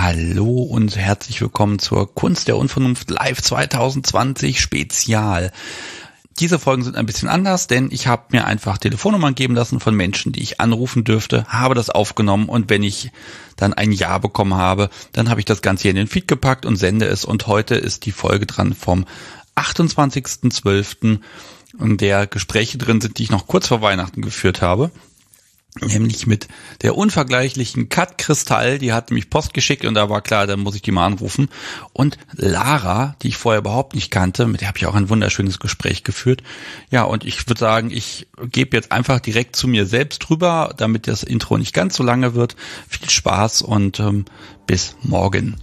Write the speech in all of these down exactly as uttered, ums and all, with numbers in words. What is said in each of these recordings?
Hallo und herzlich willkommen zur Kunst der Unvernunft Live zwanzig zwanzig Spezial. Diese Folgen sind ein bisschen anders, denn ich habe mir einfach Telefonnummern geben lassen von Menschen, die ich anrufen dürfte, habe das aufgenommen und wenn ich dann ein Ja bekommen habe, dann habe ich das Ganze hier in den Feed gepackt und sende es. Und heute ist die Folge dran vom achtundzwanzigsten zwölften, in der Gespräche drin sind, die ich noch kurz vor Weihnachten geführt habe. Nämlich mit der unvergleichlichen Kat Kristall, die hat nämlich Post geschickt und da war klar, dann muss ich die mal anrufen. Und Lara, die ich vorher überhaupt nicht kannte, mit der habe ich auch ein wunderschönes Gespräch geführt. Ja, und ich würde sagen, ich gebe jetzt einfach direkt zu mir selbst rüber, damit das Intro nicht ganz so lange wird. Viel Spaß und ähm, bis morgen.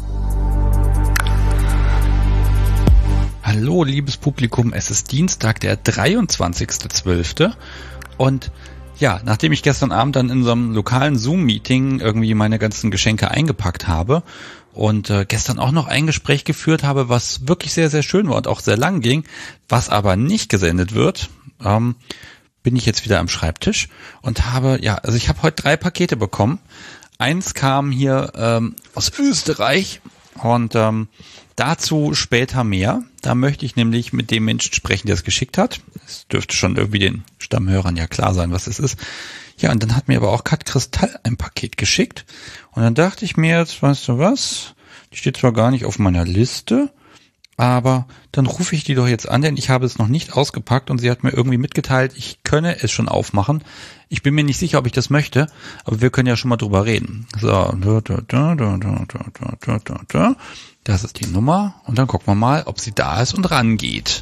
Hallo, liebes Publikum, es ist Dienstag, der dreiundzwanzigste zwölfte und ja, nachdem ich gestern Abend dann in so einem lokalen Zoom-Meeting irgendwie meine ganzen Geschenke eingepackt habe und äh, gestern auch noch ein Gespräch geführt habe, was wirklich sehr, sehr schön war und auch sehr lang ging, was aber nicht gesendet wird, ähm, bin ich jetzt wieder am Schreibtisch und habe, ja, also ich habe heute drei Pakete bekommen. Eins kam hier ähm, aus Österreich und ähm, dazu später mehr. Da möchte ich nämlich mit dem Menschen sprechen, der es geschickt hat. Es dürfte schon irgendwie den Stammhörern ja klar sein, was es ist. Ja, und dann hat mir aber auch Kat Kristall ein Paket geschickt. Und dann dachte ich mir jetzt, weißt du was? Die steht zwar gar nicht auf meiner Liste, aber dann rufe ich die doch jetzt an, denn ich habe es noch nicht ausgepackt und sie hat mir irgendwie mitgeteilt, ich könne es schon aufmachen. Ich bin mir nicht sicher, ob ich das möchte, aber wir können ja schon mal drüber reden. So, da, da, da, da, da, da, da, da, da. Das ist die Nummer und dann gucken wir mal, ob sie da ist und rangeht.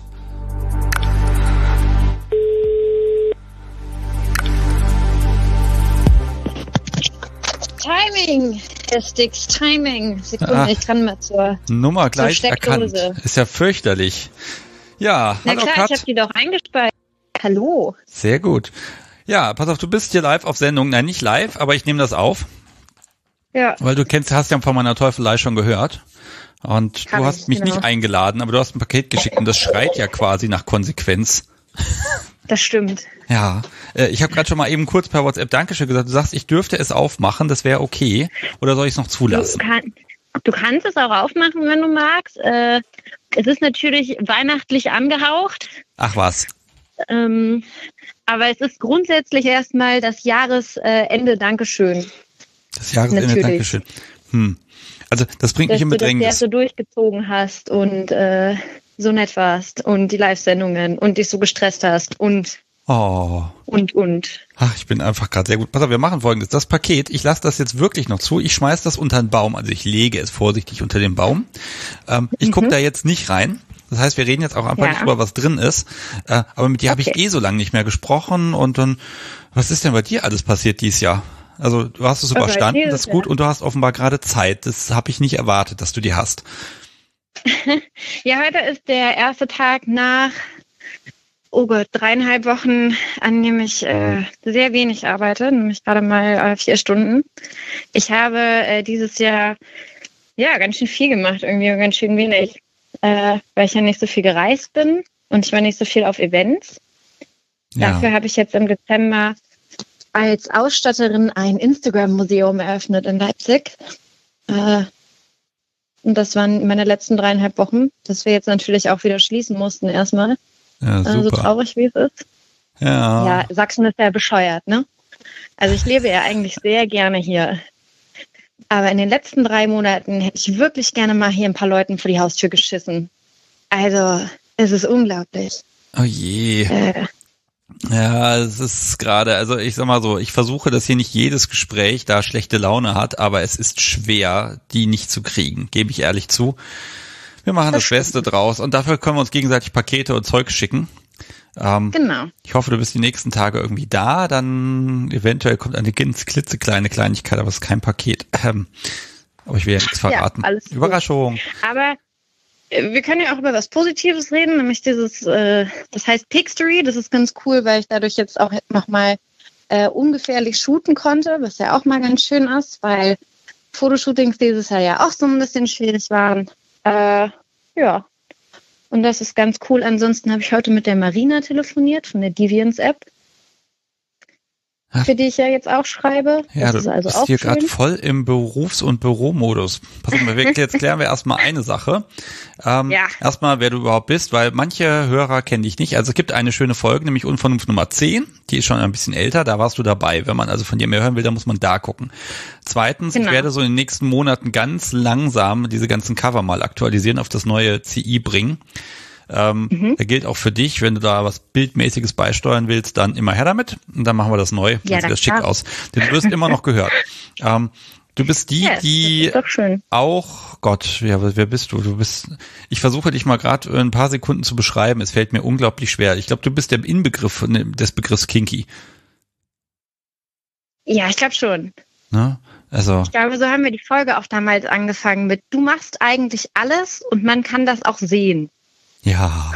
Timing, Herr Stix, Timing. Sekunde, Ach, ich kann mal zur Nummer gleich zur erkannt. Ist ja fürchterlich. Ja, Na hallo klar, Kat. ich habe die doch eingespeichert. Hallo. Sehr gut. Ja, pass auf, du bist hier live auf Sendung. Nein, nicht live, aber ich nehme das auf. Ja. Weil du kennst, hast ja von meiner Teufelei schon gehört. Und Kann du hast ich, mich genau. nicht eingeladen, aber du hast ein Paket geschickt und das schreit ja quasi nach Konsequenz. Das stimmt. Ja, äh, ich habe gerade schon mal eben kurz per WhatsApp Dankeschön gesagt. Du sagst, ich dürfte es aufmachen, das wäre okay. Oder soll ich es noch Du, zulassen? kann, du kannst es auch aufmachen, wenn du magst. Äh, es ist natürlich weihnachtlich angehaucht. Ach was. Ähm, aber es ist grundsätzlich erstmal das Jahresende Dankeschön. Das Jahresende, Natürlich. Dankeschön. Hm. Also das bringt Dass mich in du das Bedrängnis. erste durchgezogen hast und äh, so nett warst und die Live-Sendungen und dich so gestresst hast und Oh. und und. Ach, ich bin einfach gerade sehr gut. Pass auf, wir machen Folgendes. Das Paket, ich lasse das jetzt wirklich noch zu. Ich schmeiß das unter den Baum. Also ich lege es vorsichtig unter den Baum. Ähm, ich Mhm. gucke da jetzt nicht rein. Das heißt, wir reden jetzt auch einfach Ja. nicht drüber, was drin ist. Äh, aber mit dir habe ich Okay. eh so lange nicht mehr gesprochen. Und dann, was ist denn bei dir alles passiert dieses Jahr? Also du hast es Also, überstanden, dieses das ist gut. Jahr. Und du hast offenbar gerade Zeit. Das habe ich nicht erwartet, dass du die hast. Ja, heute ist der erste Tag nach, oh Gott, dreieinhalb Wochen, an dem ich äh, sehr wenig arbeite, nämlich gerade mal äh, vier Stunden. Ich habe äh, dieses Jahr ja ganz schön viel gemacht, irgendwie und ganz schön wenig, äh, weil ich ja nicht so viel gereist bin und ich war nicht so viel auf Events. Ja. Dafür habe ich jetzt im Dezember als Ausstatterin ein Instagram-Museum eröffnet in Leipzig. Äh, und das waren meine letzten dreieinhalb Wochen, dass wir jetzt natürlich auch wieder schließen mussten erstmal. Ja, Äh, so super. traurig wie es ist. Ja. Ja, Sachsen ist ja bescheuert, ne? Also ich lebe ja eigentlich sehr gerne hier. Aber in den letzten drei Monaten hätte ich wirklich gerne mal hier ein paar Leuten vor die Haustür geschissen. Also, es ist unglaublich. Oh je. Äh, Ja, es ist gerade, also ich sag mal so, ich versuche, dass hier nicht jedes Gespräch da schlechte Laune hat, aber es ist schwer, die nicht zu kriegen, gebe ich ehrlich zu. Wir machen das, Das Beste draus und dafür können wir uns gegenseitig Pakete und Zeug schicken. Ähm, genau. ich hoffe, du bist die nächsten Tage irgendwie da, dann eventuell kommt eine ganz klitzekleine Kleinigkeit, aber es ist kein Paket. Ähm, aber ich will ja nichts verraten. alles gut. Überraschung. Aber äh, wir können ja auch über was Positives reden, nämlich dieses, äh, das heißt Pixtory. Das ist ganz cool, weil ich dadurch jetzt auch nochmal äh, ungefährlich shooten konnte, was ja auch mal ganz schön ist, weil Fotoshootings dieses Jahr ja auch so ein bisschen schwierig waren. Äh, ja, und das ist ganz cool. Ansonsten habe ich heute mit der Marina telefoniert von der Deviance App. für die ich ja jetzt auch schreibe. Ja, das du ist also bist auch hier schön. gerade voll im Berufs- und Büromodus. Pass auf, wir- jetzt klären wir erstmal eine Sache. Ähm, Ja. Erstmal, wer du überhaupt bist, weil manche Hörer kennen dich nicht. Also es gibt eine schöne Folge, nämlich Unvernunft Nummer zehn. Die ist schon ein bisschen älter, da warst du dabei. Wenn man also von dir mehr hören will, dann muss man da gucken. Zweitens, Genau. ich werde so in den nächsten Monaten ganz langsam diese ganzen Cover mal aktualisieren, auf das neue C I bringen. Ähm, Mhm. Der gilt auch für dich, wenn du da was Bildmäßiges beisteuern willst, dann immer her damit und dann machen wir das neu. Ja, dann sieht das schick klar. aus. Denn du wirst immer noch gehört. Ähm, du bist die, Yes, das die ist doch schön. auch, Gott, wer, wer bist du? Du bist, ich versuche dich mal gerade ein paar Sekunden zu beschreiben. Es fällt mir unglaublich schwer. Ich glaube, du bist der Inbegriff des Begriffs Kinky. Ja, ich glaube schon. Ne? Also, Ich glaube, so haben wir die Folge auch damals angefangen mit, du machst eigentlich alles und man kann das auch sehen. ja.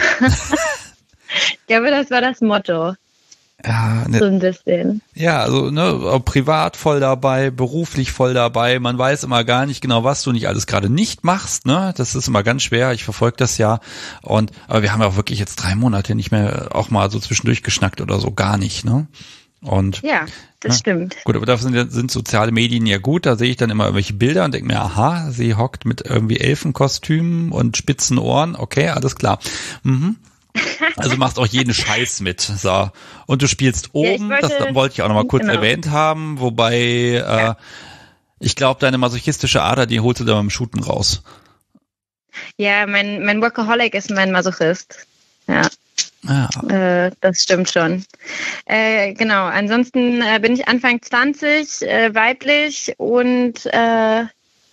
Ich glaube, das war das Motto. Ja, ne, So ein bisschen. ja, also ne, auch privat voll dabei, beruflich voll dabei. Man weiß immer gar nicht genau, was du nicht alles gerade nicht machst. Ne, das ist immer ganz schwer. Ich verfolge das ja. Und aber wir haben ja auch wirklich jetzt drei Monate nicht mehr auch mal so zwischendurch geschnackt oder so, gar nicht. Ne. Und Ja, das Ja. stimmt. gut, aber dafür sind, sind soziale Medien ja gut. Da sehe ich dann immer irgendwelche Bilder und denke mir, aha, sie hockt mit irgendwie Elfenkostümen und spitzen Ohren. Okay, alles klar. Mhm. Also machst auch jeden Scheiß mit. So. Und du spielst Ja, ich oben, wollte- das wollte ich auch nochmal kurz genau. erwähnt haben, wobei äh, ich glaube, deine masochistische Ader, die holst du da beim Shooten raus. Ja, mein, mein Workaholic ist mein Masochist. Ja, Ja. äh, das stimmt schon. Äh, genau, ansonsten äh, bin ich Anfang zwanzig, äh, weiblich und äh,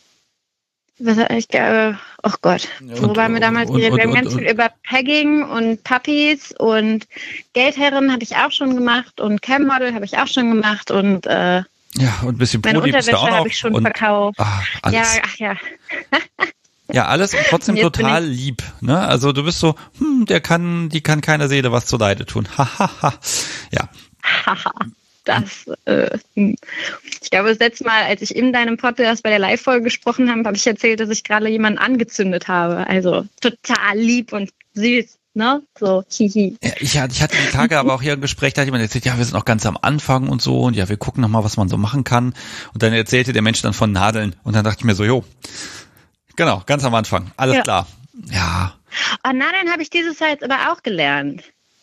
was ich glaube, oh Gott, wo Und- waren wir damals? und- geredet? wir haben und- ganz und- viel über Pegging und Puppies und Geldherren habe ich auch schon gemacht und Cam-Model habe ich auch schon gemacht und äh, Ja, und ein bisschen meine Prodi bist du auch Unterwäsche noch. habe ich schon und, verkauft. ah, Ja, alles. ach ja. Ja, alles und trotzdem Und jetzt bin total lieb. Ne? Also du bist so, hm, der kann, die kann keiner Seele was zuleide tun. Hahaha. Ja. Haha, das, äh, hm. ich glaube, das letzte Mal, als ich in deinem Podcast bei der Live-Folge gesprochen habe, habe ich erzählt, dass ich gerade jemanden angezündet habe. Also total lieb und süß, ne? So, hihi. Ja, ich, ich hatte die Tage aber auch hier ein Gespräch, da hat jemand erzählt, ja, wir sind noch ganz am Anfang und so und ja, wir gucken noch mal, was man so machen kann. Und dann erzählte der Mensch dann von Nadeln und dann dachte ich mir so, jo, genau, ganz am Anfang, alles Ja. klar. Ja. Oh, Nadeln habe ich dieses Jahr jetzt aber auch gelernt.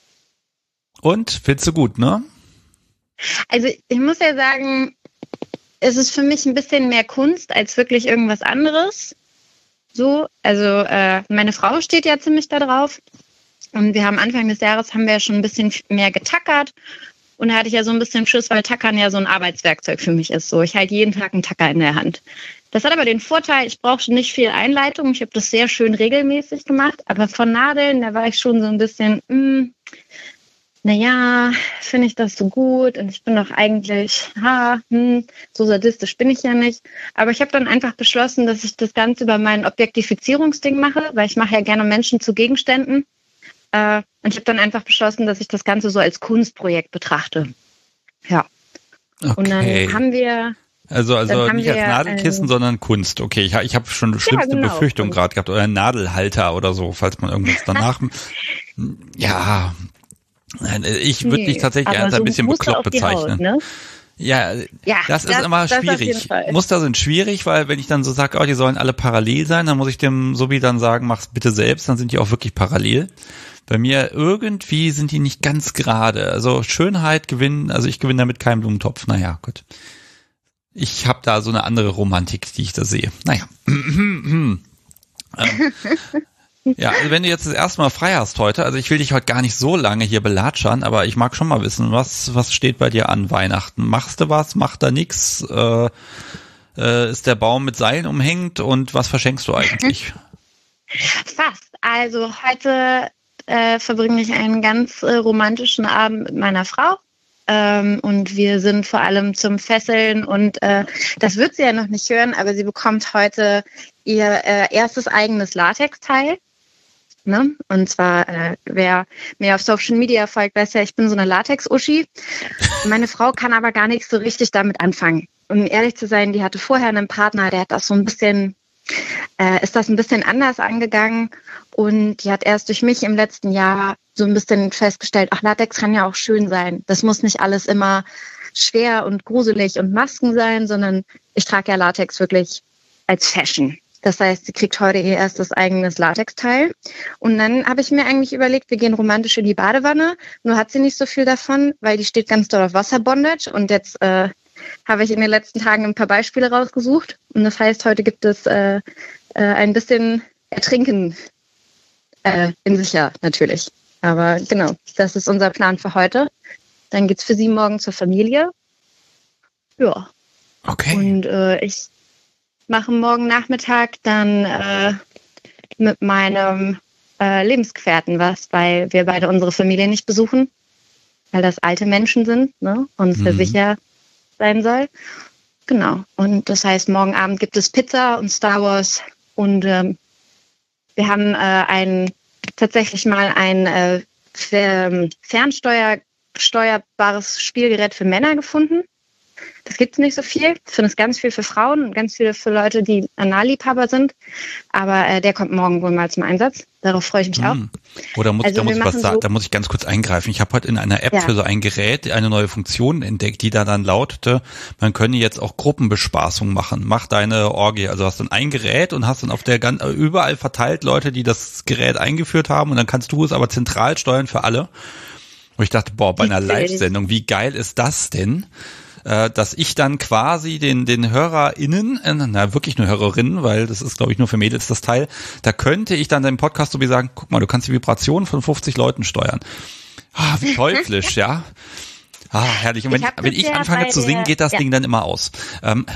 Und, findest du gut, ne? Also ich muss ja sagen, es ist für mich ein bisschen mehr Kunst als wirklich irgendwas anderes. So, also äh, meine Frau steht ja ziemlich da drauf. Und wir haben Anfang des Jahres haben wir ja schon ein bisschen mehr getackert. Und da hatte ich ja so ein bisschen Schiss, weil Tackern ja so ein Arbeitswerkzeug für mich ist. So, ich halte jeden Tag einen Tacker in der Hand. Das hat aber den Vorteil, ich brauche nicht viel Einleitung. Ich habe das sehr schön regelmäßig gemacht. Aber von Nadeln, da war ich schon so ein bisschen, mh, naja, finde ich das so gut? Und ich bin doch eigentlich, ha, hm, so sadistisch bin ich ja nicht. Aber ich habe dann einfach beschlossen, dass ich das Ganze über mein Objektifizierungsding mache, weil ich mache ja gerne Menschen zu Gegenständen. Äh, und ich habe dann einfach beschlossen, dass ich das Ganze so als Kunstprojekt betrachte. Ja. Okay. Und dann haben wir... Also, also Dann haben nicht als wir, Nadelkissen, ähm, sondern Kunst. Okay, ich, ich habe schon schlimmste genau. Befürchtungen gerade gehabt. Oder ein Nadelhalter oder so, falls man irgendwas danach... ja, ich würde Nee, dich tatsächlich aber als ein so bisschen Muster bekloppt auf die bezeichnen. Haut, ne? Ja, Ja, das ist das- immer das auf jeden schwierig. Fall. Muster sind schwierig, weil wenn ich dann so sage, oh, die sollen alle parallel sein, dann muss ich dem Sobi dann sagen, mach's bitte selbst, dann sind die auch wirklich parallel. Bei mir irgendwie sind die nicht ganz gerade. Also Schönheit gewinnen, also ich gewinne damit keinen Blumentopf. Naja, gut. Ich habe da so eine andere Romantik, die ich da sehe. Naja. ähm, ja, also wenn du jetzt das erste Mal frei hast heute, also ich will dich heute gar nicht so lange hier belatschern, aber ich mag schon mal wissen, was was steht bei dir an Weihnachten? Machst du was? Macht da nix? Äh, äh, ist der Baum mit Seilen umhängt und was verschenkst du eigentlich? Fast. Also heute äh, verbringe ich einen ganz äh, romantischen Abend mit meiner Frau. Ähm, und wir sind vor allem zum Fesseln und äh, das wird sie ja noch nicht hören, aber sie bekommt heute ihr äh, erstes eigenes Latexteil. Ne? Und zwar, äh, wer mir auf Social Media folgt, weiß ja, ich bin so eine Latex-Uschi. Meine Frau kann aber gar nicht so richtig damit anfangen. Um ehrlich zu sein, die hatte vorher einen Partner, der hat das so ein bisschen, äh, ist das ein bisschen anders angegangen. Und die hat erst durch mich im letzten Jahr so ein bisschen festgestellt, ach, Latex kann ja auch schön sein. Das muss nicht alles immer schwer und gruselig und Masken sein, sondern ich trage ja Latex wirklich als Fashion. Das heißt, sie kriegt heute ihr erstes eigenes Latexteil. Und dann habe ich mir eigentlich überlegt, wir gehen romantisch in die Badewanne. Nur hat sie nicht so viel davon, weil die steht ganz doll auf Wasserbondage. Und jetzt äh, habe ich in den letzten Tagen ein paar Beispiele rausgesucht. Und das heißt, heute gibt es äh, äh, ein bisschen Ertrinken äh, in sicher natürlich. Aber genau, das ist unser Plan für heute. Dann geht's für sie morgen zur Familie. Ja. Okay. Und äh, ich mache morgen Nachmittag dann äh, mit meinem äh, Lebensgefährten was, weil wir beide unsere Familie nicht besuchen, weil das alte Menschen sind, ne, und es mhm. sicher sein soll. Genau. Und das heißt, morgen Abend gibt es Pizza und Star Wars und ähm, wir haben äh, ein tatsächlich mal ein äh, fernsteuerbares Spielgerät für Männer gefunden. Das gibt es nicht so viel. Ich finde es ganz viel für Frauen und ganz viel für Leute, die Analliebhaber sind. Aber äh, der kommt morgen wohl mal zum Einsatz. Darauf freue ich mich auch. Mm. Oder muss, also da, muss ich was so sagen, da muss ich ganz kurz eingreifen. Ich habe heute in einer App ja. für so ein Gerät eine neue Funktion entdeckt, die da dann lautete, man könne jetzt auch Gruppenbespaßung machen. Mach deine Orgie. Also hast dann ein Gerät und hast dann auf der ganz, überall verteilt Leute, die das Gerät eingeführt haben und dann kannst du es aber zentral steuern für alle. Und ich dachte, boah, bei einer Live-Sendung, wie geil ist das denn? Dass ich dann quasi den den HörerInnen, äh, na wirklich nur Hörerinnen, weil das ist glaube ich nur für Mädels das Teil, da könnte ich dann deinem Podcast so wie sagen, guck mal, du kannst die Vibrationen von fünfzig Leuten steuern. Ah, wie teuflisch, ja. Ah, herrlich. Und wenn ich, wenn ich anfange zu singen, geht das ja. Ding dann immer aus. Ähm,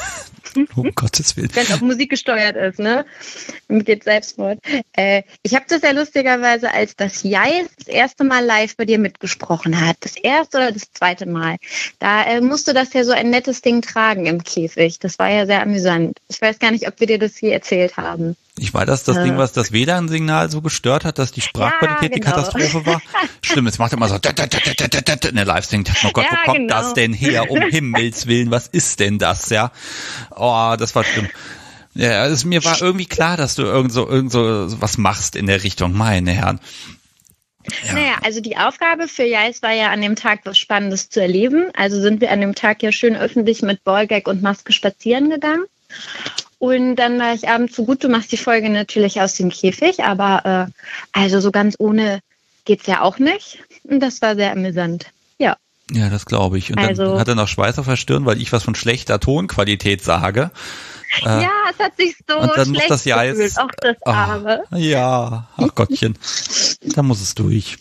um Gottes Willen. Wenn auch Musik gesteuert ist, ne? Mit dem Selbstmord. Äh, ich habe das ja lustigerweise, als das Jais das erste Mal live bei dir mitgesprochen hat, das erste oder das zweite Mal, da äh, musste das ja so ein nettes Ding tragen im Käfig. Das war ja sehr amüsant. Ich weiß gar nicht, ob wir dir das hier erzählt haben. Ich war das das äh. Ding, was das W L A N-Signal so gestört hat, dass die Sprachqualität ja, genau. die Katastrophe war? Stimmt, es macht immer so in der Live-Sync. Oh Gott, ja, wo kommt genau. das denn her? Um Himmels Willen, was ist denn das, ja? Oh, das war schlimm. Ja, also mir war irgendwie klar, dass du irgend so, irgend so was machst in der Richtung, meine Herren. Ja. Naja, also die Aufgabe für Jais war ja an dem Tag was Spannendes zu erleben. Also sind wir an dem Tag ja schön öffentlich mit Ballgag und Maske spazieren gegangen. Und dann war ich abends so gut, du machst die Folge natürlich aus dem Käfig, aber äh, also so ganz ohne geht's ja auch nicht. Und das war sehr amüsant. Ja. Ja, das glaube ich. Und also, dann hat er noch Schweiß auf der Stirn, weil ich was von schlechter Tonqualität sage. Äh, ja, es hat sich so und dann schlecht muss das Jais, gefühlt, auch das Arme. Oh, ja, ach Gottchen, da muss es durch.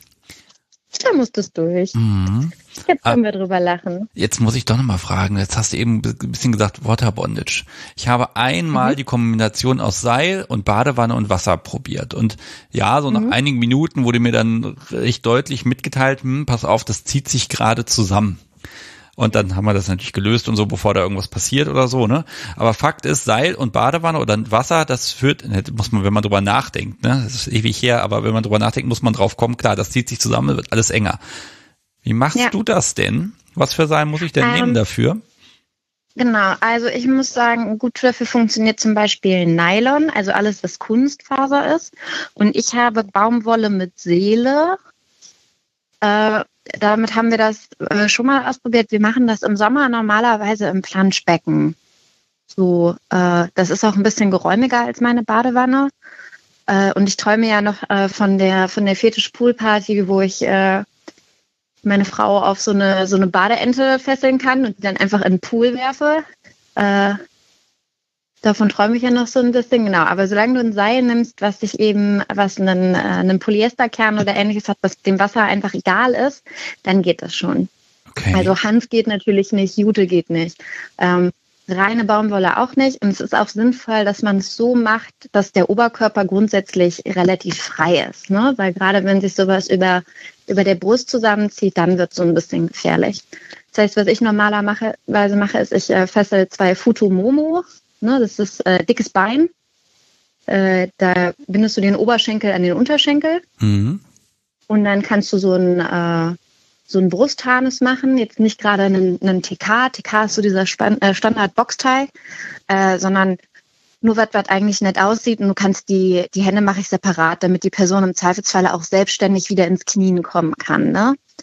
Da muss es durch. Mhm. Jetzt können wir drüber lachen. Jetzt muss ich doch nochmal fragen, jetzt hast du eben ein bisschen gesagt Waterbondage. Ich habe einmal mhm. die Kombination aus Seil und Badewanne und Wasser probiert. Und ja, so nach mhm. einigen Minuten wurde mir dann recht deutlich mitgeteilt, hm, pass auf, das zieht sich gerade zusammen. Und dann haben wir das natürlich gelöst und so, bevor da irgendwas passiert oder so, ne? Aber Fakt ist, Seil und Badewanne oder Wasser, das führt, muss man, wenn man drüber nachdenkt, ne? Das ist ewig her, aber wenn man drüber nachdenkt, muss man drauf kommen, klar, das zieht sich zusammen, wird alles enger. Wie machst ja. du das denn? Was für Seil muss ich denn ähm, nehmen dafür? Genau, also ich muss sagen, gut dafür funktioniert zum Beispiel Nylon, also alles, was Kunstfaser ist. Und ich habe Baumwolle mit Seele. Äh, damit haben wir das äh, schon mal ausprobiert. Wir machen das im Sommer normalerweise im Planschbecken. So, äh, das ist auch ein bisschen geräumiger als meine Badewanne. Äh, und ich träume ja noch äh, von der von der Fetisch-Pool-Party, wo ich äh, meine Frau auf so eine so eine Badeente fesseln kann und die dann einfach in den Pool werfe. Äh, davon träume ich ja noch so ein bisschen, genau. Aber solange du ein Seil nimmst, was sich eben, was einen, äh, einen Polyesterkern oder ähnliches hat, was dem Wasser einfach egal ist, dann geht das schon. Okay. Also Hanf geht natürlich nicht, Jute geht nicht. Ähm, reine Baumwolle auch nicht. Und es ist auch sinnvoll, dass man es so macht, dass der Oberkörper grundsätzlich relativ frei ist. Ne? Weil gerade wenn sich sowas über, über der Brust zusammenzieht, dann wird es so ein bisschen gefährlich. Das heißt, was ich normalerweise mache, ist, ich äh, fessel zwei Futomomo. Ne? Das ist äh, dickes Bein. Äh, da bindest du den Oberschenkel an den Unterschenkel. Mhm. Und dann kannst du so ein äh, so ein Brustharnis machen, jetzt nicht gerade einen, einen T K. T K ist so dieser Span- äh, Standard-Boxteil, äh, sondern nur was, was eigentlich nett aussieht. Und du kannst die, die Hände mache ich separat, damit die Person im Zweifelsfalle auch selbstständig wieder ins Knien kommen kann. Ne?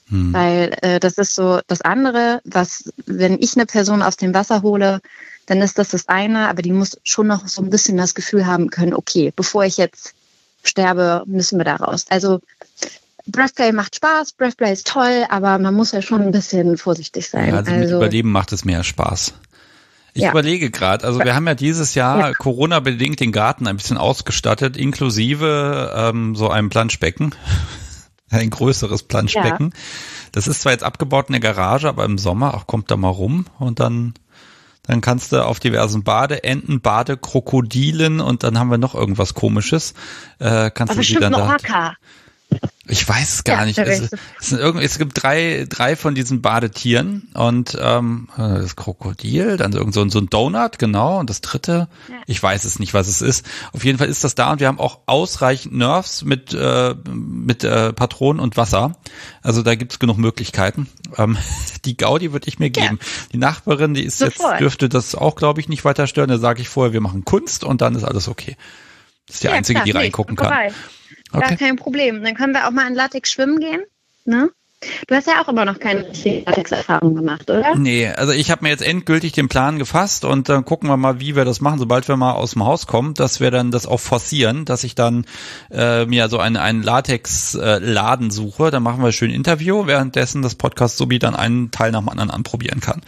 Hm. Weil äh, das ist so das andere, was, wenn ich eine Person aus dem Wasser hole, dann ist das das eine, aber die muss schon noch so ein bisschen das Gefühl haben können, okay, bevor ich jetzt sterbe, müssen wir da raus. Also Breathplay macht Spaß, Breathplay ist toll, aber man muss ja schon ein bisschen vorsichtig sein. Ja, also, also mit Überleben macht es mehr Spaß. Ich ja. überlege gerade, also wir haben ja dieses Jahr ja. Corona-bedingt den Garten ein bisschen ausgestattet, inklusive ähm, so einem Planschbecken, ein größeres Planschbecken. Ja. Das ist zwar jetzt abgebaut in der Garage, aber im Sommer, ach, kommt da mal rum und dann Dann kannst du auf diversen Badeenten, Badekrokodilen und dann haben wir noch irgendwas Komisches. Äh, kannst aber du sie dann da. Orca. Ich weiß es gar ja, nicht. Es, es, sind irgendwie, es gibt drei, drei von diesen Badetieren und ähm, das Krokodil, dann irgend so, so ein Donut, genau, und das dritte, ja. ich weiß es nicht, was es ist. Auf jeden Fall ist das da und wir haben auch ausreichend Nerves mit äh, mit äh, Patronen und Wasser. Also da gibt's genug Möglichkeiten. Ähm, die Gaudi würde ich mir geben. Ja. Die Nachbarin, die ist Sofort. jetzt dürfte das auch, glaube ich, nicht weiter stören. Da sage ich vorher, wir machen Kunst und dann ist alles okay. Das ist die ja, einzige, klar, die reingucken nee, kann. Vorbei. Okay. Gar kein Problem. Dann können wir auch mal in Latex schwimmen gehen, ne? Du hast ja auch immer noch keine Latex-Erfahrung gemacht, oder? Nee, also ich habe mir jetzt endgültig den Plan gefasst und dann gucken wir mal, wie wir das machen, sobald wir mal aus dem Haus kommen, dass wir dann das auch forcieren, dass ich dann äh, mir so einen, einen Latex-Laden suche. Dann machen wir schön ein Interview, währenddessen das Podcast Subi dann einen Teil nach dem anderen anprobieren kann.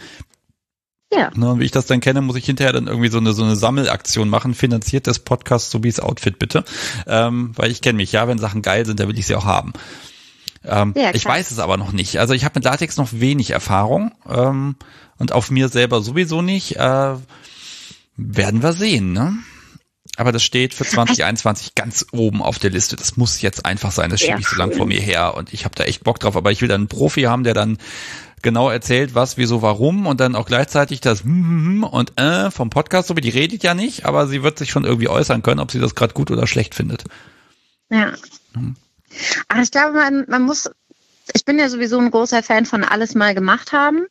Ja. Ne, wie ich das dann kenne, muss ich hinterher dann irgendwie so eine so eine Sammelaktion machen, finanziert das Podcast Subis Outfit bitte, ähm, weil ich kenne mich, ja, wenn Sachen geil sind, dann will ich sie auch haben. Ähm, ja, ich weiß es aber noch nicht. Also ich habe mit Latex noch wenig Erfahrung ähm, und auf mir selber sowieso nicht. Äh, werden wir sehen, ne? Aber das steht für zwanzig einundzwanzig ganz oben auf der Liste. Das muss jetzt einfach sein, das schiebe ich so lang vor mir her und ich habe da echt Bock drauf, aber ich will dann einen Profi haben, der dann genau erzählt, was, wieso, warum und dann auch gleichzeitig das und äh vom Podcast, so wie die redet ja nicht, aber sie wird sich schon irgendwie äußern können, ob sie das gerade gut oder schlecht findet. Ja. Hm. Aber ich glaube, man, man muss, ich bin ja sowieso ein großer Fan von alles mal gemacht haben.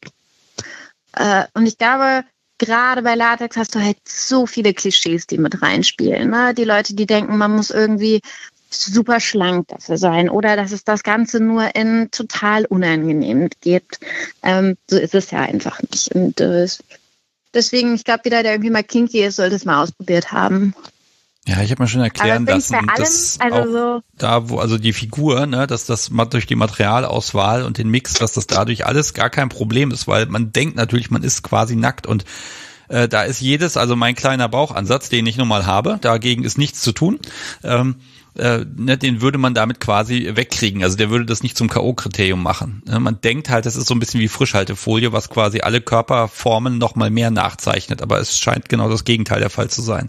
Äh, und ich glaube, gerade bei Latex hast du halt so viele Klischees, die mit reinspielen. Ne? Die Leute, die denken, man muss irgendwie super schlank dafür sein oder dass es das Ganze nur in total unangenehm gibt. Ähm, so ist es ja einfach nicht. Und äh, deswegen, ich glaube, jeder, der irgendwie mal kinky ist, sollte es mal ausprobiert haben. Ja, ich habe mir schon erklären lassen, allem, dass also auch so da, wo also die Figur, ne, dass das durch die Materialauswahl und den Mix, dass das dadurch alles gar kein Problem ist, weil man denkt natürlich, man ist quasi nackt und äh, da ist jedes, also mein kleiner Bauchansatz, den ich nun mal habe, dagegen ist nichts zu tun. Ähm, Äh, ne, den würde man damit quasi wegkriegen. Also der würde das nicht zum K O-Kriterium machen. Ne, man denkt halt, das ist so ein bisschen wie Frischhaltefolie, was quasi alle Körperformen noch mal mehr nachzeichnet. Aber es scheint genau das Gegenteil der Fall zu sein.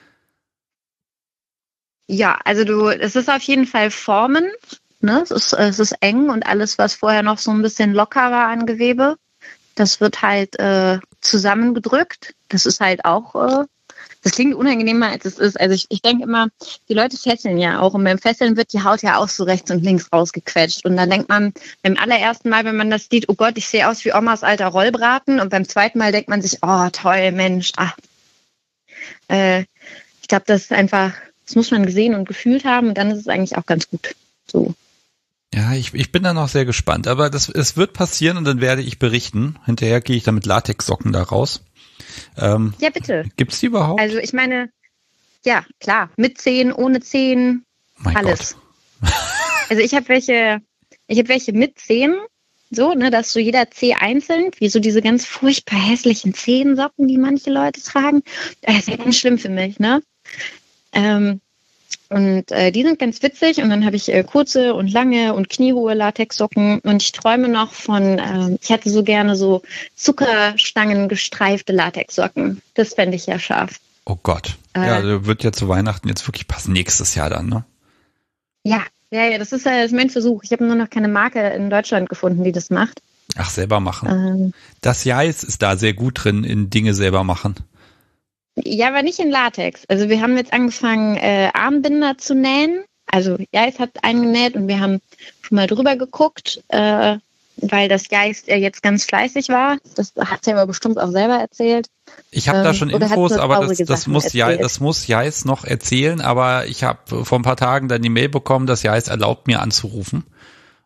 Ja, also du, es ist auf jeden Fall Formen. Ne? Es ist, es ist eng und alles, was vorher noch so ein bisschen locker war an Gewebe, das wird halt äh, zusammengedrückt. Das ist halt auch äh, Das klingt unangenehmer, als es ist. Also ich, ich denke immer, die Leute fesseln ja auch. Und beim Fesseln wird die Haut ja auch so rechts und links rausgequetscht. Und dann denkt man beim allerersten Mal, wenn man das sieht, oh Gott, ich sehe aus wie Omas alter Rollbraten. Und beim zweiten Mal denkt man sich, oh toll, Mensch. Ah. Äh, ich glaube, das ist einfach, das muss man gesehen und gefühlt haben. Und dann ist es eigentlich auch ganz gut so. Ja, ich, ich bin da noch sehr gespannt. Aber das, es wird passieren und dann werde ich berichten. Hinterher gehe ich dann mit Latexsocken da raus. Ähm, ja, bitte. Gibt's die überhaupt? Also ich meine, ja, klar, mit Zehen, ohne Zehen, mein alles. Gott. Also ich habe welche, ich habe welche mit Zehen, so, ne, dass so jeder Zeh einzeln, wie so diese ganz furchtbar hässlichen Zehensocken, die manche Leute tragen. Das ist ja ganz schlimm für mich, ne? Ähm, und äh, die sind ganz witzig und dann habe ich äh, kurze und lange und kniehohe Latexsocken und ich träume noch von, äh, ich hätte so gerne so Zuckerstangen gestreifte Latexsocken. Das fände ich ja scharf. Oh Gott. Äh, ja, also wird ja zu Weihnachten jetzt wirklich passen, nächstes Jahr dann, ne? Ja, ja, ja, das ist, äh, das ist mein Versuch. Ich habe nur noch keine Marke in Deutschland gefunden, die das macht. Ach, selber machen. Ähm, das Jais ist da sehr gut drin, in Dinge selber machen. Ja, aber nicht in Latex. Also wir haben jetzt angefangen, äh, Armbinder zu nähen. Also Jais hat einen genäht und wir haben schon mal drüber geguckt, äh, weil das Jais äh, jetzt ganz fleißig war. Das hat er aber bestimmt auch selber erzählt. Ich habe ähm, da schon Infos, aber das, das, muss Jais, das muss Jais noch erzählen. Aber ich habe vor ein paar Tagen dann die Mail bekommen, dass Jais erlaubt, mir anzurufen.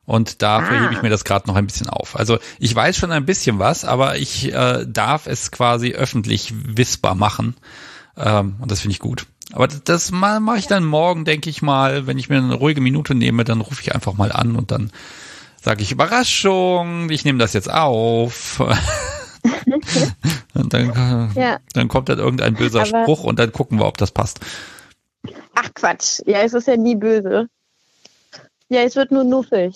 Und dafür Ah. hebe ich mir das gerade noch ein bisschen auf. Also ich weiß schon ein bisschen was, aber ich äh, darf es quasi öffentlich wissbar machen. Ähm, und das finde ich gut. Aber das ma- mache ich dann morgen, denke ich mal, wenn ich mir eine ruhige Minute nehme, dann rufe ich einfach mal an und dann sage ich Überraschung, ich nehme das jetzt auf. Und dann, Ja. dann kommt dann irgendein böser Aber- Spruch und dann gucken wir, ob das passt. Ach Quatsch, ja, es ist ja nie böse. Ja, es wird nur nuffig.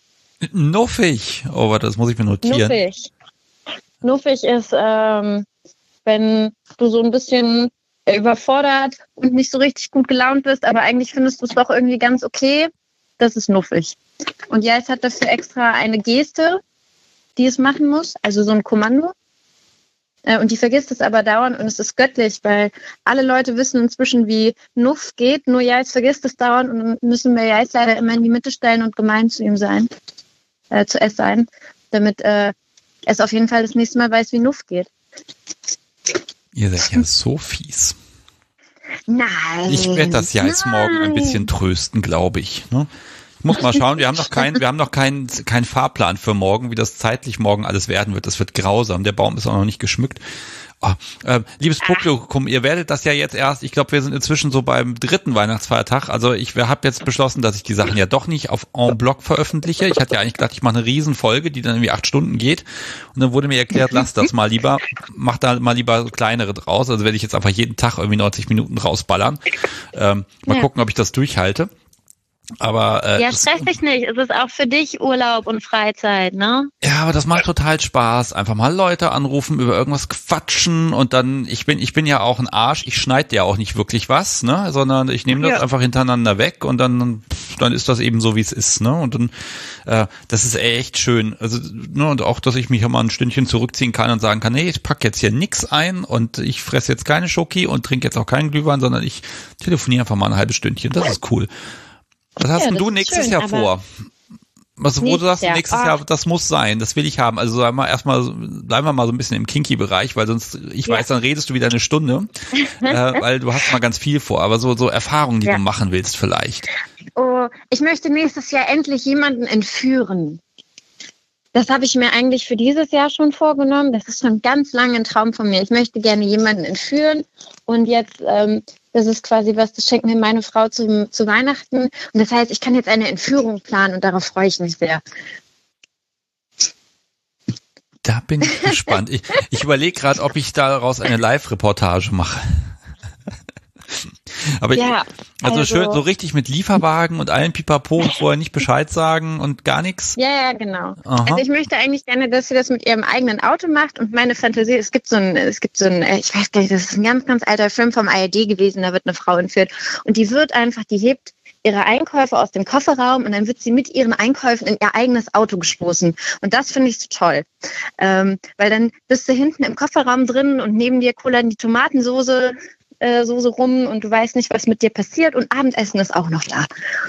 Nuffig. Oh, warte, das muss ich mir notieren. Nuffig. Nuffig ist, ähm, wenn du so ein bisschen überfordert und nicht so richtig gut gelaunt bist, aber eigentlich findest du es doch irgendwie ganz okay. Das ist nuffig. Und ja, es hat dafür extra eine Geste, die es machen muss, also so ein Kommando. Äh, Und die vergisst es aber dauernd und es ist göttlich, weil alle Leute wissen inzwischen, wie Nuff geht. Nur Jais vergisst es dauernd und dann müssen wir Jais leider immer in die Mitte stellen und gemein zu ihm sein, äh, zu es sein, damit äh, es auf jeden Fall das nächste Mal weiß, wie Nuff geht. Ihr seid ja so fies. Nein. Ich werde das ja jetzt morgen ein bisschen trösten, glaube ich. Ne? Ich muss mal schauen, wir haben noch keinen, wir haben noch keinen keinen Fahrplan für morgen, wie das zeitlich morgen alles werden wird. Das wird grausam. Der Baum ist auch noch nicht geschmückt. Oh, äh, liebes Publikum, ihr werdet das ja jetzt erst, ich glaube, wir sind inzwischen so beim dritten Weihnachtsfeiertag. Also ich habe jetzt beschlossen, dass ich die Sachen ja doch nicht auf en bloc veröffentliche. Ich hatte ja eigentlich gedacht, ich mache eine Riesenfolge, die dann irgendwie acht Stunden geht. Und dann wurde mir erklärt, lass das mal lieber, mach da mal lieber kleinere draus. Also werde ich jetzt einfach jeden Tag irgendwie neunzig Minuten rausballern. Ähm, mal Ja. gucken, ob ich das durchhalte. Aber äh, Ja, das, stress dich nicht. Es ist auch für dich Urlaub und Freizeit, ne? ja, aber das macht total Spaß. Einfach mal Leute anrufen, über irgendwas quatschen und dann, ich bin, ich bin ja auch ein Arsch, ich schneide ja auch nicht wirklich was, ne, sondern ich nehme das Ja. einfach hintereinander weg und dann, dann ist das eben so, wie es ist, ne, und dann, äh, das ist echt schön. Also, ne, und auch, dass ich mich mal ein Stündchen zurückziehen kann und sagen kann, nee, ich pack jetzt hier nix ein und ich fresse jetzt keine Schoki und trinke jetzt auch keinen Glühwein, sondern ich telefoniere einfach mal ein halbes Stündchen. Das ist cool. Was hast Ja, denn das du ist nächstes schön, Jahr aber vor? Was, wo du nächstes sagst, Jahr, nächstes ach. Jahr, das muss sein, das will ich haben. Also sagen wir erstmal, bleiben wir mal so ein bisschen im Kinky-Bereich, weil sonst, ich Ja. weiß, dann redest du wieder eine Stunde, äh, weil du hast mal ganz viel vor, aber so, so Erfahrungen, die Ja. du machen willst vielleicht. Oh, ich möchte nächstes Jahr endlich jemanden entführen. Das habe ich mir eigentlich für dieses Jahr schon vorgenommen. Das ist schon ganz lange ein Traum von mir. Ich möchte gerne jemanden entführen. Und jetzt, ähm, das ist quasi was, das schenkt mir meine Frau zu, zu Weihnachten. Und das heißt, ich kann jetzt eine Entführung planen und darauf freue ich mich sehr. Da bin ich gespannt. Ich, ich überlege gerade, ob ich daraus eine Live-Reportage mache. Aber Ja, ich, also, also- schön, so richtig mit Lieferwagen und allen Pipapo und vorher nicht Bescheid sagen und gar nichts. Ja, ja, genau. Aha. Also ich möchte eigentlich gerne, dass sie das mit ihrem eigenen Auto macht und meine Fantasie, es gibt so ein, es gibt so ein, äh, ich weiß gar nicht, das ist ein ganz, ganz alter Film vom A R D gewesen, da wird eine Frau entführt und die wird einfach, die hebt ihre Einkäufe aus dem Kofferraum und dann wird sie mit ihren Einkäufen in ihr eigenes Auto gestoßen. Und das finde ich so toll. Ähm, weil dann bist du hinten im Kofferraum drin und neben dir kullern die Tomatensoße äh, Soße rum und du weißt nicht, was mit dir passiert und Abendessen ist auch noch da.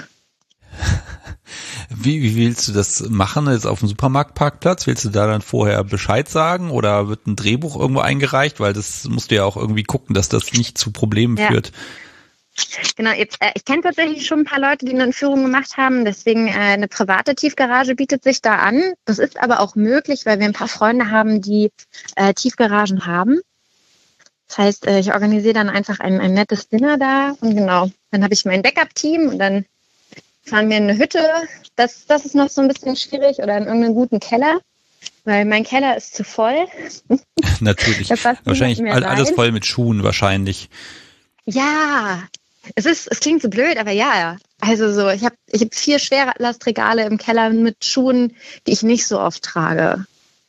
Wie, wie willst du das machen? Jetzt auf dem Supermarktparkplatz? Willst du da dann vorher Bescheid sagen oder wird ein Drehbuch irgendwo eingereicht? Weil das musst du ja auch irgendwie gucken, dass das nicht zu Problemen Ja. führt. Genau, jetzt, äh, ich kenne tatsächlich schon ein paar Leute, die eine Entführung gemacht haben, deswegen äh, eine private Tiefgarage bietet sich da an. Das ist aber auch möglich, weil wir ein paar Freunde haben, die äh, Tiefgaragen haben. Das heißt, äh, ich organisiere dann einfach ein, ein nettes Dinner da und genau, dann habe ich mein Backup-Team und dann fahren wir in eine Hütte. Das, das ist noch so ein bisschen schwierig oder in irgendeinen guten Keller, weil mein Keller ist zu voll. Natürlich. Da passt Wahrscheinlich niemand mehr all- alles rein. voll mit Schuhen wahrscheinlich. Ja, es ist, es klingt so blöd, aber ja. Also so, ich habe ich hab vier Schwerlastregale im Keller mit Schuhen, die ich nicht so oft trage.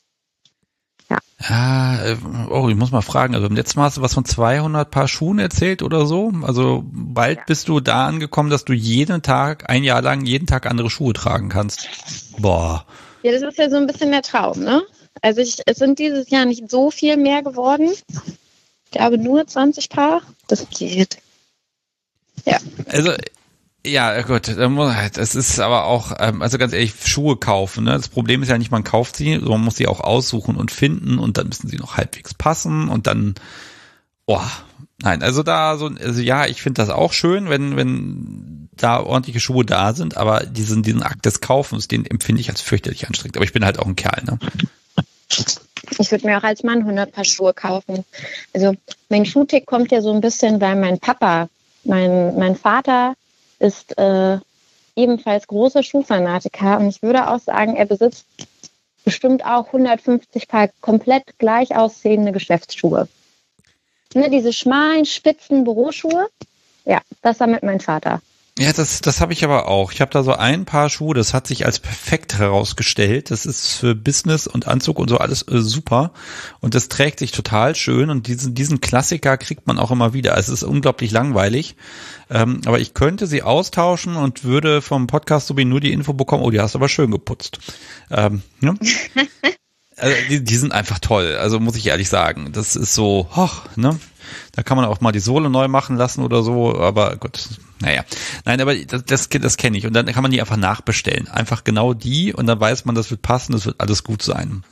Ja, äh, oh, ich muss mal fragen, also im letzten Mal hast du was von zweihundert Paar Schuhen erzählt oder so? Also bald Ja. bist du da angekommen, dass du jeden Tag, ein Jahr lang, jeden Tag andere Schuhe tragen kannst. Boah. Ja, das ist ja so ein bisschen der Traum, ne? Also ich, es sind dieses Jahr nicht so viel mehr geworden. Ich glaube nur zwanzig Paar. Das geht. Ja. Also, ja, gut, das ist aber auch, ähm, also ganz ehrlich, Schuhe kaufen, ne? Das Problem ist ja nicht, man kauft sie, sondern man muss sie auch aussuchen und finden und dann müssen sie noch halbwegs passen und dann, oh, nein, also da so, also ja, ich finde das auch schön, wenn wenn da ordentliche Schuhe da sind, aber diesen diesen Akt des Kaufens, den empfinde ich als fürchterlich anstrengend. Aber ich bin halt auch ein Kerl, ne? Ich würde mir auch als Mann hundert Paar Schuhe kaufen. Also mein Schuhtick kommt ja so ein bisschen, weil mein Papa, mein mein Vater ist äh, ebenfalls großer Schuhfanatiker und ich würde auch sagen, er besitzt bestimmt auch hundertfünfzig Paar komplett gleich aussehende Geschäftsschuhe. Ne, diese schmalen, spitzen Büroschuhe, ja, das sammelt mein Vater. Ja, das das habe ich aber auch. Ich habe da so ein Paar Schuhe, das hat sich als perfekt herausgestellt. Das ist für Business und Anzug und so alles äh, super und das trägt sich total schön und diesen diesen Klassiker kriegt man auch immer wieder. Es ist unglaublich langweilig, ähm, aber ich könnte sie austauschen und würde vom Podcast so wie nur die Info bekommen, oh, die hast du aber schön geputzt. Ähm, ne? Also die, die sind einfach toll, also muss ich ehrlich sagen. Das ist so, hoch, ne? Da kann man auch mal die Sohle neu machen lassen oder so, aber gut, naja. Nein, aber das, das, das kenne ich. Und dann kann man die einfach nachbestellen. Einfach genau die und dann weiß man, das wird passen, das wird alles gut sein.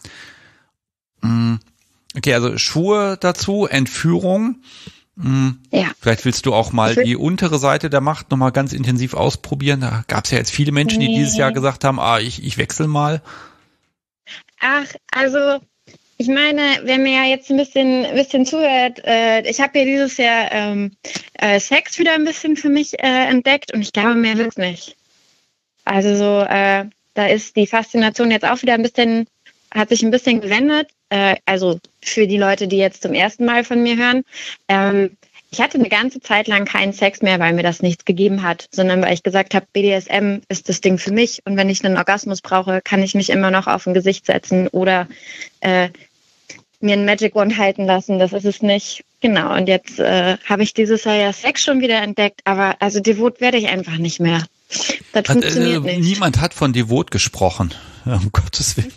Okay, also Schuhe dazu, Entführung. Ja. Vielleicht willst du auch mal die untere Seite der Macht nochmal ganz intensiv ausprobieren. Da gab es ja jetzt viele Menschen, die nee. dieses Jahr gesagt haben, ah, ich, ich wechsle mal. Ach, also ich meine, wer mir ja jetzt ein bisschen, ein bisschen zuhört, äh, ich habe ja dieses Jahr ähm, äh, Sex wieder ein bisschen für mich äh, entdeckt und ich glaube, mehr wird's nicht. Also so, äh, da ist die Faszination jetzt auch wieder ein bisschen, hat sich ein bisschen gewendet. Äh, also für die Leute, die jetzt zum ersten Mal von mir hören. Ähm, ich hatte eine ganze Zeit lang keinen Sex mehr, weil mir das nichts gegeben hat, sondern weil ich gesagt habe, B D S M ist das Ding für mich und wenn ich einen Orgasmus brauche, kann ich mich immer noch auf ein Gesicht setzen oder äh, mir einen Magic Wand halten lassen, das ist es nicht. Genau, und jetzt äh, habe ich dieses Jahr ja Sex schon wieder entdeckt, aber also devot werde ich einfach nicht mehr. Das hat, funktioniert äh, nicht. Niemand hat von devot gesprochen, um Gottes Willen.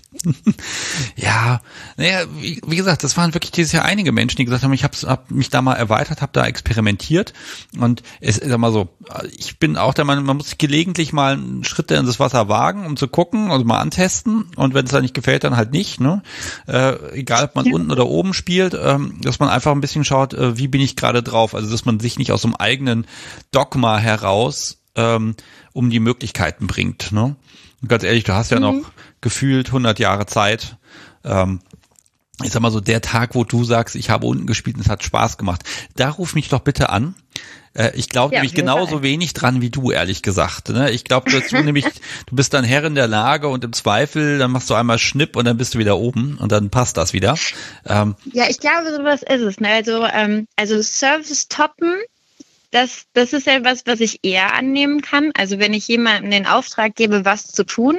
Ja, naja, wie, wie gesagt, das waren wirklich dieses Jahr einige Menschen, die gesagt haben, ich habe hab mich da mal erweitert, habe da experimentiert und es ist immer so, ich bin auch der Meinung, man muss gelegentlich mal einen Schritt in das Wasser wagen, um zu gucken, also mal antesten und wenn es dann nicht gefällt, dann halt nicht, ne? Äh, egal, ob man ja. unten oder oben spielt, ähm, dass man einfach ein bisschen schaut, äh, wie bin ich gerade drauf, also dass man sich nicht aus so einem eigenen Dogma heraus ähm, um die Möglichkeiten bringt, ne? Und ganz ehrlich, du hast ja mhm. noch gefühlt hundert Jahre Zeit. Ähm, ich sag mal so, der Tag, wo du sagst, ich habe unten gespielt und es hat Spaß gemacht, da ruf mich doch bitte an. Äh, ich glaube ja, nämlich genauso wenig dran wie du, ehrlich gesagt. Ne? Ich glaube, dass du nämlich, du bist dann Herr in der Lage und im Zweifel, dann machst du einmal Schnipp und dann bist du wieder oben und dann passt das wieder. Ähm, ja, ich glaube, sowas ist es. Ne? Also, ähm, also Service toppen, Das, das ist ja was, was ich eher annehmen kann. Also wenn ich jemandem den Auftrag gebe, was zu tun,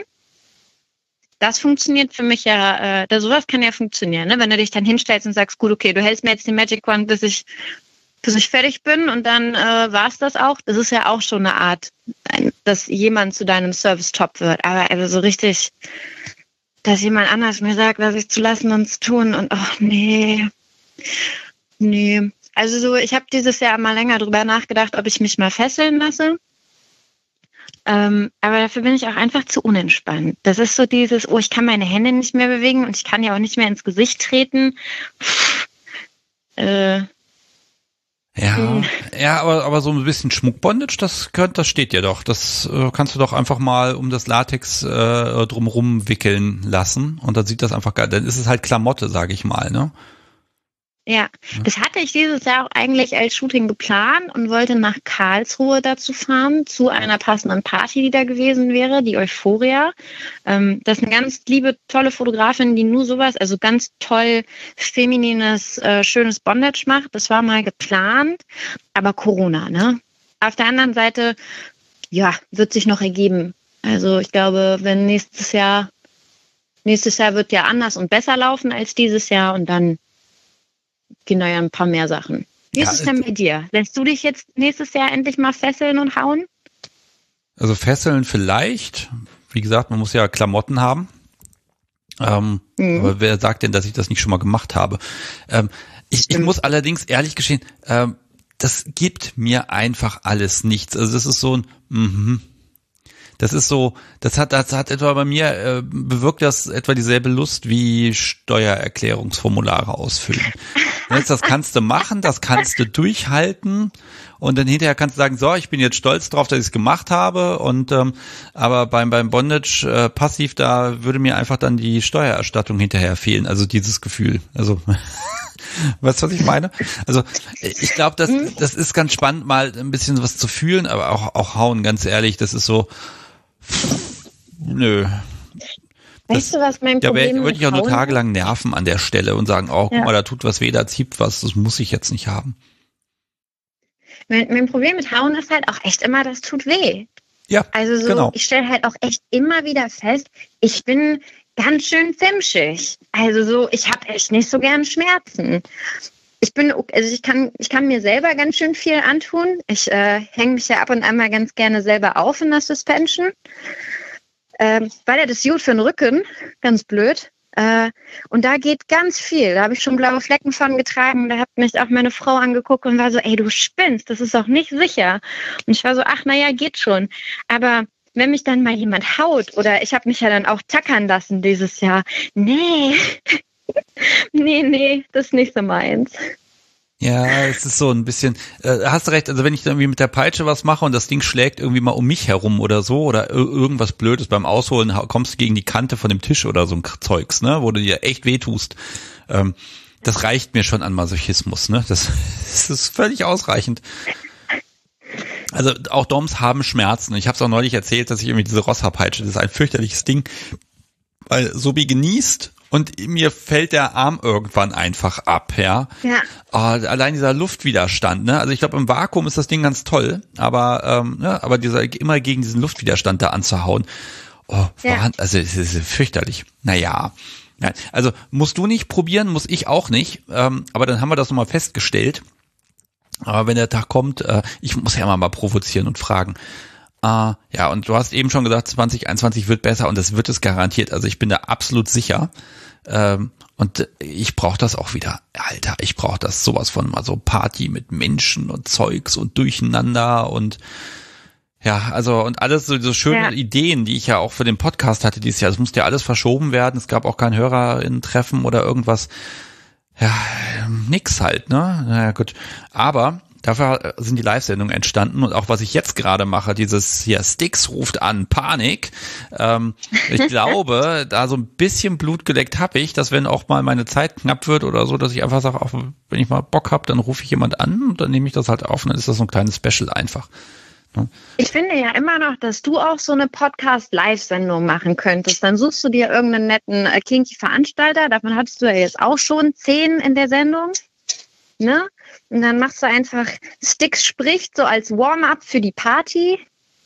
das funktioniert für mich ja, äh, sowas kann ja funktionieren, ne? Wenn du dich dann hinstellst und sagst, gut, okay, du hältst mir jetzt die Magic Wand, bis ich, bis ich fertig bin und dann äh, war es das auch. Das ist ja auch schon eine Art, dass jemand zu deinem Service-Top wird. Aber also so richtig, dass jemand anders mir sagt, was ich zu lassen und zu tun und ach nee, nee. Also so, ich habe dieses Jahr mal länger drüber nachgedacht, ob ich mich mal fesseln lasse. Ähm, aber dafür bin ich auch einfach zu unentspannt. Das ist so dieses, oh, ich kann meine Hände nicht mehr bewegen und ich kann ja auch nicht mehr ins Gesicht treten. Äh, ja, mh. ja, aber aber so ein bisschen Schmuckbondage, das könnte, das steht ja doch. Das äh, kannst du doch einfach mal um das Latex äh, drumherum wickeln lassen und dann sieht das einfach geil. Dann ist es halt Klamotte, sage ich mal, ne? Ja, das hatte ich dieses Jahr auch eigentlich als Shooting geplant und wollte nach Karlsruhe dazu fahren, zu einer passenden Party, die da gewesen wäre, die Euphoria. Ähm, das ist eine ganz liebe, tolle Fotografin, die nur sowas, also ganz toll feminines, äh, schönes Bondage macht. Das war mal geplant, aber Corona, ne? Auf der anderen Seite, ja, wird sich noch ergeben. Also ich glaube, wenn nächstes Jahr, nächstes Jahr wird ja anders und besser laufen als dieses Jahr und dann gehen da ja ein paar mehr Sachen. Wie ja, ist es denn bei dir? Lässt du dich jetzt nächstes Jahr endlich mal fesseln und hauen? Also fesseln vielleicht. Wie gesagt, man muss ja Klamotten haben. Ähm, mhm. Aber wer sagt denn, dass ich das nicht schon mal gemacht habe? Ähm, ich, ich muss allerdings ehrlich gestehen, ähm, das gibt mir einfach alles nichts. Also das ist so ein mhm. Das ist so, das hat, das hat etwa bei mir, äh, bewirkt das etwa dieselbe Lust wie Steuererklärungsformulare ausfüllen. Das kannst du machen, das kannst du durchhalten und dann hinterher kannst du sagen, so, ich bin jetzt stolz drauf, dass ich es gemacht habe und ähm, aber beim beim Bondage äh, passiv, da würde mir einfach dann die Steuererstattung hinterher fehlen, also dieses Gefühl. Also weißt du, was ich meine? Also ich glaube, das das ist ganz spannend, mal ein bisschen was zu fühlen, aber auch auch hauen, ganz ehrlich, das ist so nö. Weißt Das, du, was mein da Problem würde mit ich auch nur Hauen tagelang nerven an der Stelle und sagen, oh, guck Ja. mal, da tut was weh, da zieht was, das muss ich jetzt nicht haben. Mein, mein Problem mit Hauen ist halt auch echt immer, das tut weh. Ja, Also so, genau. ich stelle halt auch echt immer wieder fest, ich bin ganz schön fimschig. Also so, ich habe echt nicht so gern Schmerzen. Ich bin, also ich kann, ich kann mir selber ganz schön viel antun. Ich äh, hänge mich ja ab und an mal ganz gerne selber auf in der Suspension. Ähm, weil er das gut für den Rücken, ganz blöd. Äh, und da geht ganz viel. Da habe ich schon blaue Flecken von getragen. Da hat mich auch meine Frau angeguckt und war so, ey, du spinnst, das ist doch nicht sicher. Und ich war so, ach, naja, geht schon. Aber wenn mich dann mal jemand haut oder ich habe mich ja dann auch tackern lassen dieses Jahr. Nee, nee, nee, das ist nicht so meins. Ja, es ist so ein bisschen, äh, hast recht, also wenn ich dann irgendwie mit der Peitsche was mache und das Ding schlägt irgendwie mal um mich herum oder so oder ir- irgendwas Blödes beim Ausholen, hau- kommst du gegen die Kante von dem Tisch oder so ein K- Zeugs, ne, wo du dir echt wehtust. Ähm, das reicht mir schon an Masochismus, ne, das, das ist völlig ausreichend. Also auch Doms haben Schmerzen. Ich habe es auch neulich erzählt, dass ich irgendwie diese Rossa-Peitsche, das ist ein fürchterliches Ding, weil Sobi genießt und mir fällt der Arm irgendwann einfach ab, ja. Ja. Oh, allein dieser Luftwiderstand, ne? Also ich glaube, im Vakuum ist das Ding ganz toll, aber ähm, ne? aber dieser immer gegen diesen Luftwiderstand da anzuhauen, oh, Ja. Wahnsinn, also es ist fürchterlich. Naja, ja, also musst du nicht probieren, muss ich auch nicht, ähm, aber dann haben wir das nochmal festgestellt. Aber wenn der Tag kommt, äh, ich muss ja immer mal provozieren und fragen. Äh, ja, und du hast eben schon gesagt, zwanzig einundzwanzig wird besser und das wird es garantiert. Also ich bin da absolut sicher. Ähm, und ich brauche das auch wieder. Alter, ich brauche das sowas von mal so Party mit Menschen und Zeugs und Durcheinander und ja, also und alles so, so schöne Ja. Ideen, die ich ja auch für den Podcast hatte dieses Jahr. Es musste ja alles verschoben werden. Es gab auch kein HörerInnen-Treffen oder irgendwas. Ja, nix halt, ne? Naja, gut. Aber dafür sind die Live-Sendungen entstanden und auch was ich jetzt gerade mache, dieses hier Styx ruft an, Panik. Ähm, ich glaube, da so ein bisschen Blut geleckt habe ich, dass wenn auch mal meine Zeit knapp wird oder so, dass ich einfach sage, auch wenn ich mal Bock habe, dann rufe ich jemand an und dann nehme ich das halt auf und dann ist das so ein kleines Special einfach. Ne? Ich finde ja immer noch, dass du auch so eine Podcast-Live-Sendung machen könntest. Dann suchst du dir irgendeinen netten äh, kinky Veranstalter. Davon hattest du ja jetzt auch schon zehn in der Sendung. Ne? Und dann machst du einfach Styx spricht so als Warm-up für die Party.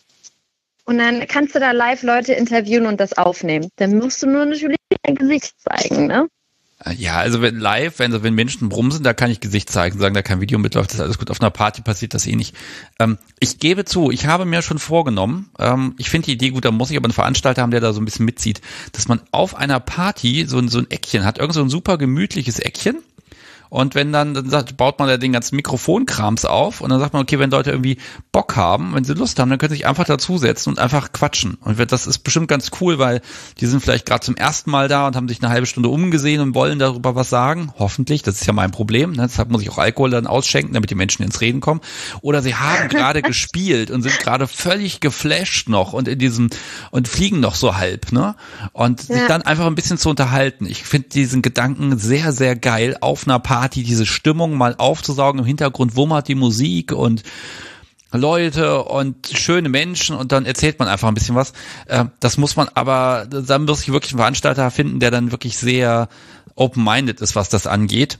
Und dann kannst du da live Leute interviewen und das aufnehmen. Dann musst du nur natürlich dein Gesicht zeigen, ne? Ja, also wenn live, wenn so wenn Menschen brumsen, da kann ich Gesicht zeigen, sagen, da kein Video mitläuft, das ist alles gut. Auf einer Party passiert das eh nicht. Ähm, ich gebe zu, ich habe mir schon vorgenommen, ähm, ich finde die Idee gut, da muss ich aber einen Veranstalter haben, der da so ein bisschen mitzieht, dass man auf einer Party so ein, so ein Eckchen hat, irgend so ein super gemütliches Eckchen. Und wenn dann, dann sagt, baut man da den ganzen Mikrofonkrams auf und dann sagt man, okay, wenn Leute irgendwie Bock haben, wenn sie Lust haben, dann können sie sich einfach dazusetzen und einfach quatschen. Und das ist bestimmt ganz cool, weil die sind vielleicht gerade zum ersten Mal da und haben sich eine halbe Stunde umgesehen und wollen darüber was sagen. Hoffentlich, das ist ja mein Problem. Ne? Deshalb muss ich auch Alkohol dann ausschenken, damit die Menschen ins Reden kommen. Oder sie haben gerade gespielt und sind gerade völlig geflasht noch und in diesem und fliegen noch so halb, ne? Und sich Ja. dann einfach ein bisschen zu unterhalten. Ich finde diesen Gedanken sehr, sehr geil, auf einer Party diese Stimmung mal aufzusaugen. Im Hintergrund wummert die Musik und Leute und schöne Menschen und dann erzählt man einfach ein bisschen was. Äh, das muss man aber, da muss ich wirklich einen Veranstalter finden, der dann wirklich sehr open-minded ist, was das angeht.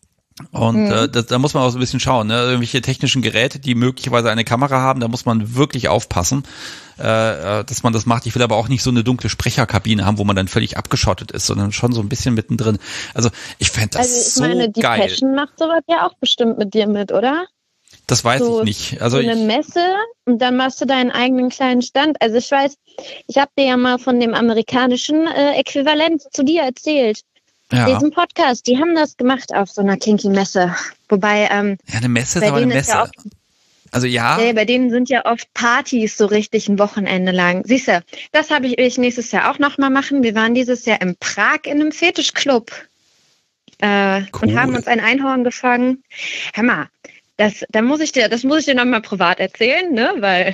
Und Mhm. äh, da, da muss man auch so ein bisschen schauen, ne? Irgendwelche technischen Geräte, die möglicherweise eine Kamera haben, da muss man wirklich aufpassen, äh, äh, dass man das macht. Ich will aber auch nicht so eine dunkle Sprecherkabine haben, wo man dann völlig abgeschottet ist, sondern schon so ein bisschen mittendrin. Also ich fände das Also ich so meine, die geil. Passion macht sowas ja auch bestimmt mit dir mit, oder? Das weiß so, ich nicht. Also so eine ich, Messe und dann machst du deinen eigenen kleinen Stand. Also ich weiß, ich habe dir ja mal von dem amerikanischen äh, Äquivalent zu dir erzählt. ja. Diesen Podcast, die haben das gemacht auf so einer Kinky-Messe. Wobei, ähm, ja, eine Messe ist bei aber eine denen ist Messe. ja auch, Also ja, ja, bei denen sind ja oft Partys so richtig ein Wochenende lang. Siehst du, das habe ich, will ich nächstes Jahr auch nochmal machen. Wir waren dieses Jahr in Prag in einem Fetischclub. äh, cool. und haben uns ein Einhorn gefangen. Hör mal, das, da muss ich dir, das muss ich dir nochmal privat erzählen, ne? Weil,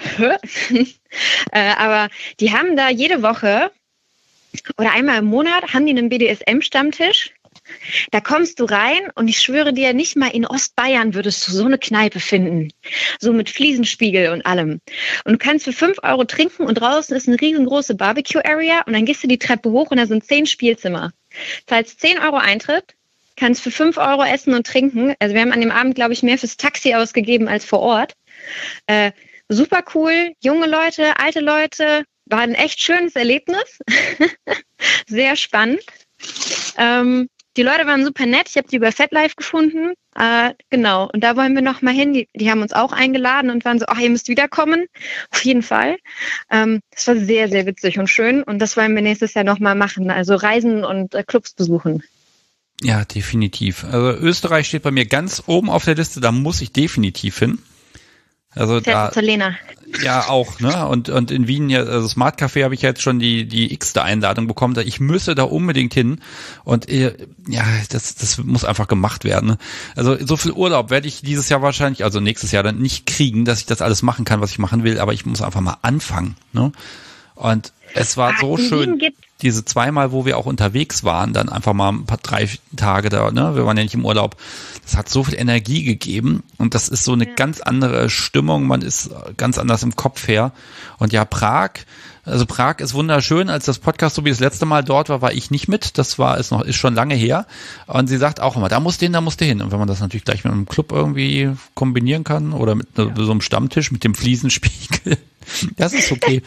äh, aber die haben da jede Woche oder einmal im Monat haben die einen B D S M-Stammtisch. Da kommst du rein und ich schwöre dir, nicht mal in Ostbayern würdest du so eine Kneipe finden. So mit Fliesenspiegel und allem. Und du kannst für fünf Euro trinken und draußen ist eine riesengroße Barbecue-Area und dann gehst du die Treppe hoch und da sind zehn Spielzimmer. Zahlst zehn Euro Eintritt, kannst für fünf Euro essen und trinken. Also wir haben an dem Abend, glaube ich, mehr fürs Taxi ausgegeben als vor Ort. Äh, super cool, junge Leute, alte Leute. War ein echt schönes Erlebnis. Sehr spannend. Ähm, Die Leute waren super nett. Ich habe die über FetLife gefunden. Äh, genau. Und da wollen wir noch mal hin. Die, die haben uns auch eingeladen und waren so, ach, ihr müsst wiederkommen. Auf jeden Fall. Ähm, das war sehr, sehr witzig und schön. Und das wollen wir nächstes Jahr noch mal machen. Also Reisen und äh, Clubs besuchen. Ja, definitiv. Also Österreich steht bei mir ganz oben auf der Liste. Da muss ich definitiv hin. Also da, zur Lena. Ja, auch, ne? Und und in Wien, ja, also Smart Café habe ich jetzt schon die die x-te Einladung bekommen. Da ich müsse da unbedingt hin. Und äh, ja, das das muss einfach gemacht werden. Ne? Also so viel Urlaub werde ich dieses Jahr wahrscheinlich, also nächstes Jahr dann nicht kriegen, dass ich das alles machen kann, was ich machen will. Aber ich muss einfach mal anfangen. Ne? Und es war ah, so schön, diese zweimal, wo wir auch unterwegs waren, dann einfach mal ein paar drei Tage da, ne, wir waren ja nicht im Urlaub, das hat so viel Energie gegeben und das ist so eine ja. ganz andere Stimmung, man ist ganz anders im Kopf her. Und ja, Prag, also Prag ist wunderschön, als das Podcast so wie das letzte Mal dort war, war ich nicht mit, das war, ist noch, ist schon lange her. Und sie sagt auch immer, da musst du hin, da musst du hin. Und wenn man das natürlich gleich mit einem Club irgendwie kombinieren kann oder mit ja. so einem Stammtisch, mit dem Fliesenspiegel, das ist okay.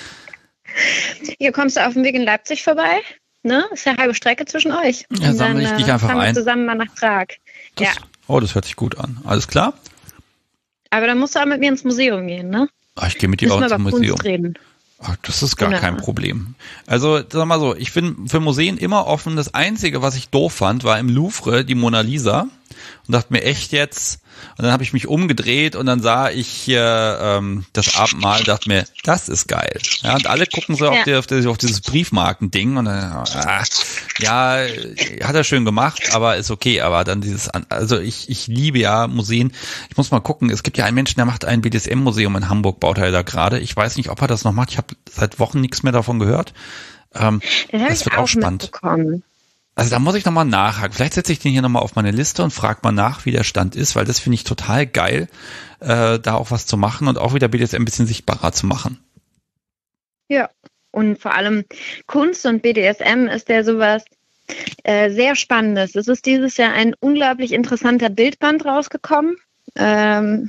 Hier kommst du auf dem Weg in Leipzig vorbei, ne? Ist ja eine halbe Strecke zwischen euch. Ja, und sammle ich dich einfach fahren wir ein. zusammen mal nach Prag. Das, ja. Oh, das hört sich gut an. Alles klar? Aber dann musst du auch mit mir ins Museum gehen, ne? Ach, ich gehe mit dir auch ins Museum. Reden. Ach, das ist gar genau. kein Problem. Also, sag mal so, ich bin für Museen immer offen. Das Einzige, was ich doof fand, war im Louvre die Mona Lisa. Und dachte mir, echt jetzt? Und dann habe ich mich umgedreht und dann sah ich hier ähm, das Abendmahl und dachte mir, das ist geil. Ja, und alle gucken so ja. auf, die, auf, die, auf dieses Briefmarkending und dann, ah, ja, hat er schön gemacht, aber ist okay. Aber dann dieses, also ich ich liebe ja Museen. Ich muss mal gucken, es gibt ja einen Menschen, der macht ein B D S M-Museum in Hamburg, baut er da gerade. Ich weiß nicht, ob er das noch macht. Ich habe seit Wochen nichts mehr davon gehört. Ähm, das wird auch, auch spannend. Also da muss ich nochmal nachhaken. Vielleicht setze ich den hier nochmal auf meine Liste und frage mal nach, wie der Stand ist, weil das finde ich total geil, äh, da auch was zu machen und auch wieder B D S M ein bisschen sichtbarer zu machen. Ja, und vor allem Kunst und B D S M ist ja sowas äh, sehr Spannendes. Es ist dieses Jahr ein unglaublich interessanter Bildband rausgekommen. Ähm,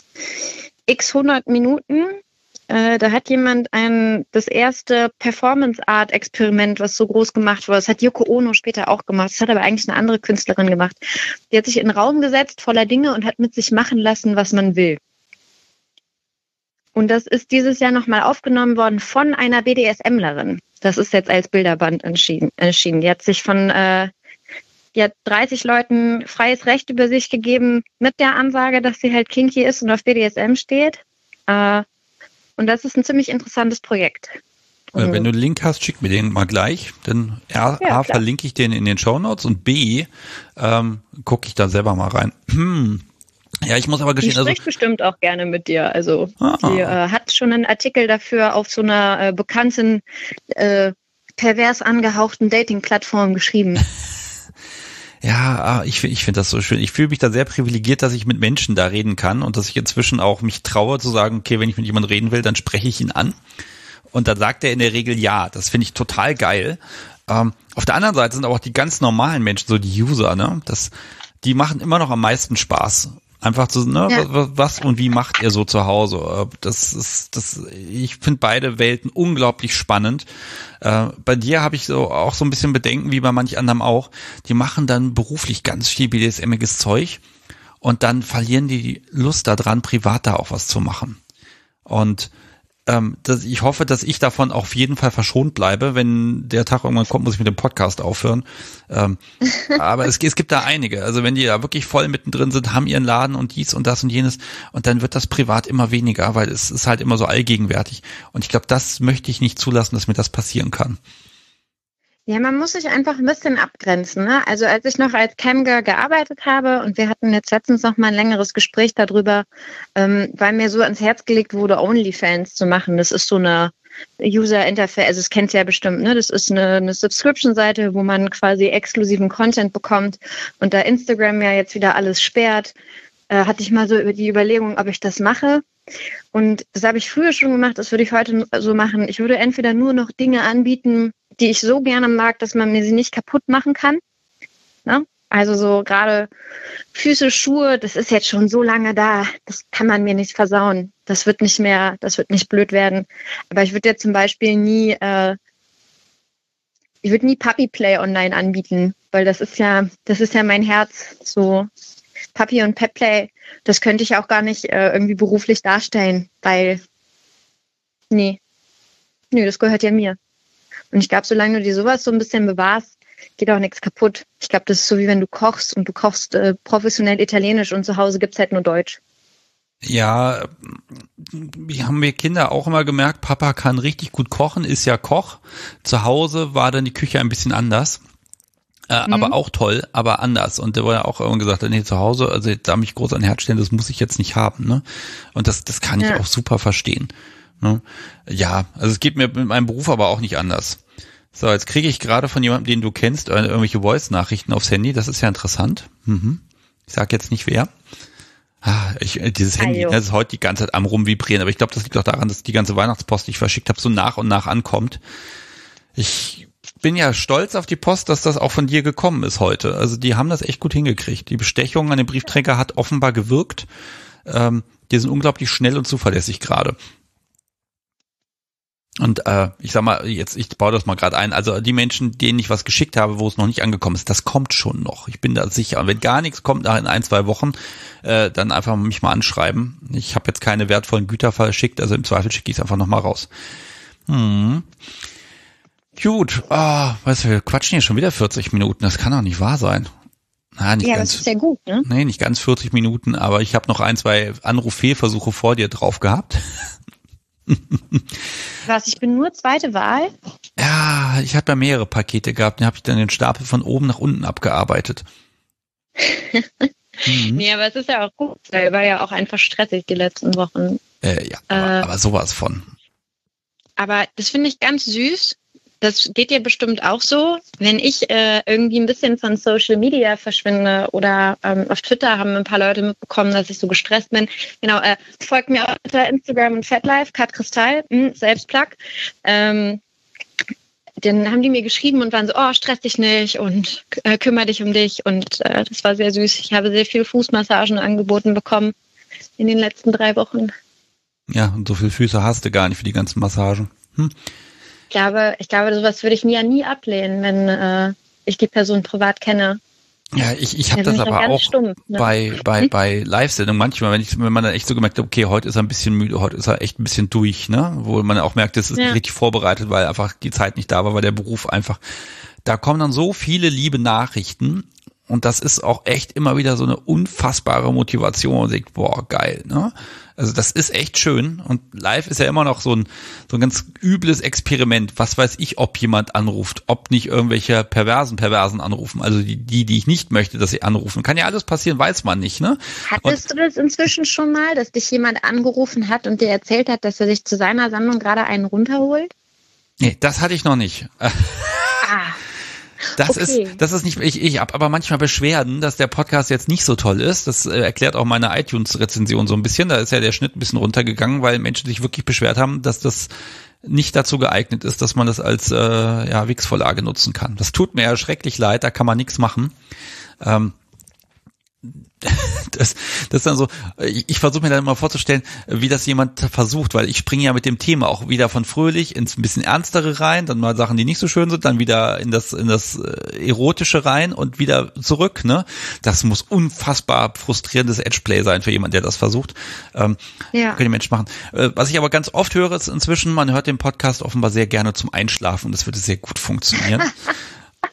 x hundert Minuten. Äh, da hat jemand ein das erste Performance-Art-Experiment, was so groß gemacht wurde. Das hat Yoko Ono später auch gemacht. Das hat aber eigentlich eine andere Künstlerin gemacht. Die hat sich in einen Raum gesetzt, voller Dinge, und hat mit sich machen lassen, was man will. Und das ist dieses Jahr nochmal aufgenommen worden von einer BDSMlerin. Das ist jetzt als Bilderband entschieden. erschienen. Die hat sich von äh, die hat dreißig Leuten freies Recht über sich gegeben, mit der Ansage, dass sie halt kinky ist und auf B D S M steht. Äh, Und das ist ein ziemlich interessantes Projekt. Und wenn du einen Link hast, schick mir den mal gleich. Denn A, ja, A verlinke ich den in den Shownotes und B, ähm, gucke ich da selber mal rein. Hm. Ja, ich muss aber gestehen, die spricht also, bestimmt auch gerne mit dir. Also ah. die äh, hat schon einen Artikel dafür auf so einer äh, bekannten, äh, pervers angehauchten Dating-Plattform geschrieben. Ja, ich finde ich finde das so schön. Ich fühle mich da sehr privilegiert, dass ich mit Menschen da reden kann und dass ich inzwischen auch mich traue zu sagen, okay, wenn ich mit jemandem reden will, dann spreche ich ihn an. Und dann sagt er in der Regel ja. Das finde ich total geil. Ähm, auf der anderen Seite sind aber auch die ganz normalen Menschen, so die User, ne, das, die machen immer noch am meisten Spaß. Einfach zu, ne, ja. was und wie macht ihr so zu Hause? Das ist, das, ich finde beide Welten unglaublich spannend. Äh, bei dir habe ich so auch so ein bisschen Bedenken, wie bei manch anderem auch. Die machen dann beruflich ganz viel B D S M-iges Zeug und dann verlieren die die Lust daran, privat da auch was zu machen. Und ähm, das, ich hoffe, dass ich davon auf jeden Fall verschont bleibe. Wenn der Tag irgendwann kommt, muss ich mit dem Podcast aufhören. Ähm, aber es, es gibt da einige. Also wenn die da wirklich voll mittendrin sind, haben ihren Laden und dies und das und jenes, und dann wird das privat immer weniger, weil es ist halt immer so allgegenwärtig. Und ich glaube, das möchte ich nicht zulassen, dass mir das passieren kann. Ja, man muss sich einfach ein bisschen abgrenzen. Ne? Also als ich noch als Camgirl gearbeitet habe und wir hatten jetzt letztens noch mal ein längeres Gespräch darüber, ähm, weil mir so ans Herz gelegt wurde, OnlyFans zu machen. Das ist so eine User-Interface, also das kennt ihr ja bestimmt, ne? Das ist eine, eine Subscription-Seite, wo man quasi exklusiven Content bekommt und da Instagram ja jetzt wieder alles sperrt, äh, hatte ich mal so über die Überlegung, ob ich das mache. Und das habe ich früher schon gemacht, das würde ich heute so machen. Ich würde entweder nur noch Dinge anbieten, die ich so gerne mag, dass man mir sie nicht kaputt machen kann. Ne? Also so gerade Füße, Schuhe, das ist jetzt schon so lange da, das kann man mir nicht versauen. Das wird nicht mehr, das wird nicht blöd werden. Aber ich würde jetzt zum Beispiel nie, äh, ich würde nie Puppy Play online anbieten, weil das ist ja, das ist ja mein Herz, so Puppy und Pet Play. Das könnte ich auch gar nicht äh, irgendwie beruflich darstellen, weil, nee, nee, das gehört ja mir. Und ich glaube, solange du dir sowas so ein bisschen bewahrst, geht auch nichts kaputt. Ich glaube, das ist so wie wenn du kochst und du kochst äh, professionell Italienisch und zu Hause gibt's halt nur Deutsch. Ja, wir haben wir Kinder auch immer gemerkt, Papa kann richtig gut kochen, ist ja Koch. Zu Hause war dann die Küche ein bisschen anders. Äh, mhm. Aber auch toll, aber anders. Und der war ja auch irgendwann gesagt, nee, zu Hause, also da mich groß an Herz stellen, das muss ich jetzt nicht haben. Ne? Und das, das kann ich ja auch super verstehen. Ne? Ja, also es geht mir mit meinem Beruf aber auch nicht anders. So, jetzt kriege ich gerade von jemandem, den du kennst, irgendwelche Voice-Nachrichten aufs Handy. Das ist ja interessant. Mhm. Ich sag jetzt nicht wer. Ah, ich, dieses Handy, ne, das ist heute die ganze Zeit am rumvibrieren. Aber ich glaube, das liegt auch daran, dass die ganze Weihnachtspost, die ich verschickt habe, so nach und nach ankommt. Ich bin ja stolz auf die Post, dass das auch von dir gekommen ist heute. Also die haben das echt gut hingekriegt. Die Bestechung an den Briefträger hat offenbar gewirkt. Ähm, die sind unglaublich schnell und zuverlässig gerade. Und äh, ich sag mal, jetzt, ich baue das mal gerade ein, also die Menschen, denen ich was geschickt habe, wo es noch nicht angekommen ist, das kommt schon noch. Ich bin da sicher. Und wenn gar nichts kommt nach in ein, zwei Wochen, äh, dann einfach mich mal anschreiben. Ich habe jetzt keine wertvollen Güter verschickt, also im Zweifel schicke ich es einfach nochmal raus. Hm. Gut, ah, oh, weißt du, wir quatschen hier schon wieder vierzig Minuten, das kann doch nicht wahr sein. Na, nicht ja, ganz, das ist ja gut, ne? Nee, nicht ganz vierzig Minuten, aber ich habe noch ein, zwei Anruf-Fehlversuche vor dir drauf gehabt. Was, ich bin nur zweite Wahl? Ja, ich hatte da mehrere Pakete gehabt, den habe ich dann den Stapel von oben nach unten abgearbeitet. mhm. Nee, aber es ist ja auch gut, weil war ja auch einfach stressig die letzten Wochen. Äh, ja, aber, äh, aber sowas von. Aber das finde ich ganz süß. Das geht dir bestimmt auch so. Wenn ich äh, irgendwie ein bisschen von Social Media verschwinde oder ähm, auf Twitter haben ein paar Leute mitbekommen, dass ich so gestresst bin. Genau, äh, folgt mir auf Twitter, Instagram und FatLife, Kat Kristall, mh, Selbstplug. Ähm, dann haben die mir geschrieben und waren so, oh, stress dich nicht und äh, kümmere dich um dich. Und äh, das war sehr süß. Ich habe sehr viel Fußmassagen angeboten bekommen in den letzten drei Wochen. Ja, und so viele Füße hast du gar nicht für die ganzen Massagen. Hm. Ich glaube, ich glaube, sowas würde ich nie, nie ablehnen, wenn äh, ich die Person privat kenne. Ja, ich, ich habe das aber auch stumpf, ne? bei bei hm? bei Live-Sendungen manchmal, wenn ich wenn man dann echt so gemerkt hat, okay, heute ist er ein bisschen müde, heute ist er echt ein bisschen durch, ne, wo man auch merkt, das ist ja. nicht richtig vorbereitet, weil einfach die Zeit nicht da war, weil der Beruf einfach, da kommen dann so viele liebe Nachrichten und das ist auch echt immer wieder so eine unfassbare Motivation und denkt, boah, geil, ne? Also das ist echt schön und live ist ja immer noch so ein so ein ganz übles Experiment. Was weiß ich, ob jemand anruft, ob nicht irgendwelche perversen Perversen anrufen. Also die, die, die ich nicht möchte, dass sie anrufen. Kann ja alles passieren, weiß man nicht, ne? Hattest und, du das inzwischen schon mal, dass dich jemand angerufen hat und dir erzählt hat, dass er sich zu seiner Sendung gerade einen runterholt? Nee, das hatte ich noch nicht. Ah. Das okay. ist, das ist nicht, ich, ich habe aber manchmal Beschwerden, dass der Podcast jetzt nicht so toll ist. Das äh, erklärt auch meine iTunes-Rezension so ein bisschen. Da ist ja der Schnitt ein bisschen runtergegangen, weil Menschen sich wirklich beschwert haben, dass das nicht dazu geeignet ist, dass man das als äh, ja, Wix-Vorlage nutzen kann. Das tut mir ja schrecklich leid, da kann man nichts machen. Ähm, Das, das ist dann so, ich, ich versuche mir dann immer vorzustellen, wie das jemand versucht, weil ich springe ja mit dem Thema auch wieder von fröhlich ins ein bisschen ernstere rein, dann mal Sachen, die nicht so schön sind, dann wieder in das in das Erotische rein und wieder zurück, ne? Das muss unfassbar frustrierendes Edgeplay sein für jemanden, der das versucht. Ähm, ja. Können die Menschen machen. Äh, was ich aber ganz oft höre, ist inzwischen, man hört den Podcast offenbar sehr gerne zum Einschlafen und das würde sehr gut funktionieren.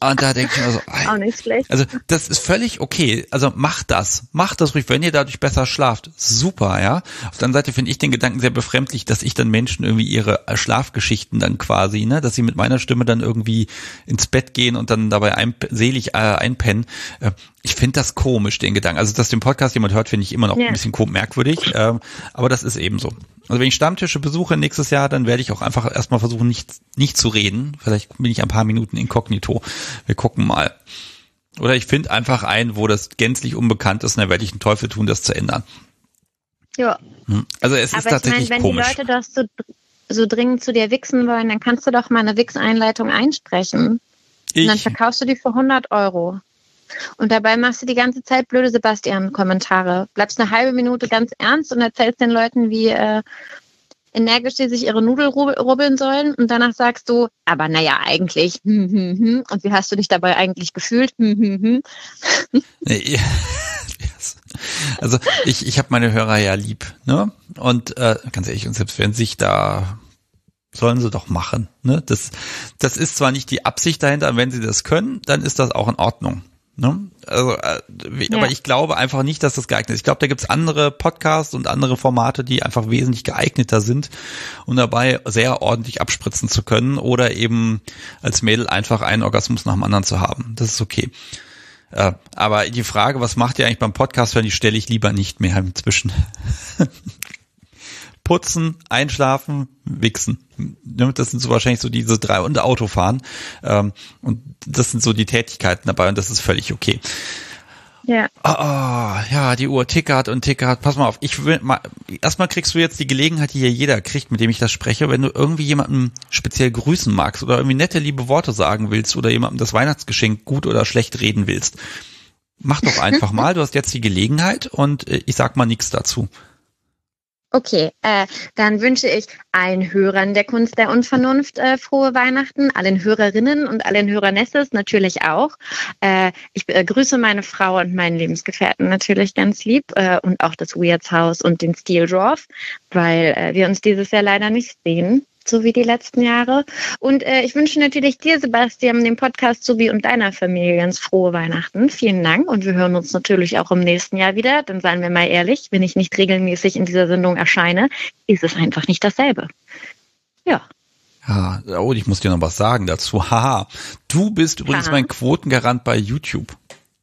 Und da denke ich mir so, auch nicht schlecht. Also das ist völlig okay. Also macht das. Macht das ruhig, wenn ihr dadurch besser schlaft. Super, ja. Auf der anderen Seite finde ich den Gedanken sehr befremdlich, dass ich dann Menschen irgendwie ihre Schlafgeschichten dann quasi, ne, dass sie mit meiner Stimme dann irgendwie ins Bett gehen und dann dabei ein, selig äh, einpennen. Äh, ich finde das komisch, den Gedanken. Also, dass den Podcast jemand hört, finde ich immer noch ja. ein bisschen merkwürdig. Ähm, aber das ist eben so. Also wenn ich Stammtische besuche nächstes Jahr, dann werde ich auch einfach erstmal versuchen, nicht, nicht zu reden. Vielleicht bin ich ein paar Minuten inkognito. Wir gucken mal. Oder ich finde einfach ein, wo das gänzlich unbekannt ist, und dann werde ich einen Teufel tun, das zu ändern. Ja. Also es ist Aber tatsächlich ich mein, wenn komisch. die Leute das so, so dringend zu dir wichsen wollen, dann kannst du doch mal eine Wix-Einleitung einsprechen. Ich, und dann verkaufst du die für hundert Euro. Und dabei machst du die ganze Zeit blöde Sebastian-Kommentare. Bleibst eine halbe Minute ganz ernst und erzählst den Leuten, wie äh, energisch sie sich ihre Nudel rubbeln sollen. Und danach sagst du, aber naja, eigentlich. Hm, hm, hm. Und wie hast du dich dabei eigentlich gefühlt? Hm, hm, hm. Nee, also ich, ich habe meine Hörer ja lieb, ne? Und äh, ganz ehrlich, und selbst wenn sich da, sollen sie doch machen, ne? Das, das ist zwar nicht die Absicht dahinter, aber wenn sie das können, dann ist das auch in Ordnung. Ne? Also, äh, ja. Aber ich glaube einfach nicht, dass das geeignet ist. Ich glaube, da gibt's andere Podcasts und andere Formate, die einfach wesentlich geeigneter sind, um dabei sehr ordentlich abspritzen zu können oder eben als Mädel einfach einen Orgasmus nach dem anderen zu haben. Das ist okay. Äh, aber die Frage, was macht ihr eigentlich beim Podcast hören, die stelle ich lieber nicht mehr inzwischen. Putzen, einschlafen, wichsen. Das sind so wahrscheinlich so diese drei und Autofahren. Ähm, und das sind so die Tätigkeiten dabei und das ist völlig okay. Ja. Oh, oh, ja, die Uhr tickert und tickert. Pass mal auf, ich will mal, erstmal kriegst du jetzt die Gelegenheit, die hier jeder kriegt, mit dem ich das spreche, wenn du irgendwie jemanden speziell grüßen magst oder irgendwie nette, liebe Worte sagen willst oder jemandem das Weihnachtsgeschenk gut oder schlecht reden willst. Mach doch einfach mal, du hast jetzt die Gelegenheit und ich sag mal nichts dazu. Okay, äh, dann wünsche ich allen Hörern der Kunst der Unvernunft äh, frohe Weihnachten, allen Hörerinnen und allen Höreresses natürlich auch. Äh, ich äh, grüße meine Frau und meinen Lebensgefährten natürlich ganz lieb äh, und auch das Weirds Haus und den Steel Dwarf, weil äh, wir uns dieses Jahr leider nicht sehen, so wie die letzten Jahre. Und äh, ich wünsche natürlich dir, Sebastian, dem Podcast sowie und deiner Familie ganz frohe Weihnachten. Vielen Dank und wir hören uns natürlich auch im nächsten Jahr wieder. Dann seien wir mal ehrlich, wenn ich nicht regelmäßig in dieser Sendung erscheine, ist es einfach nicht dasselbe. Ja. Ja, oh, ich muss dir noch was sagen dazu. Haha, du bist übrigens Aha. mein Quotengarant bei YouTube.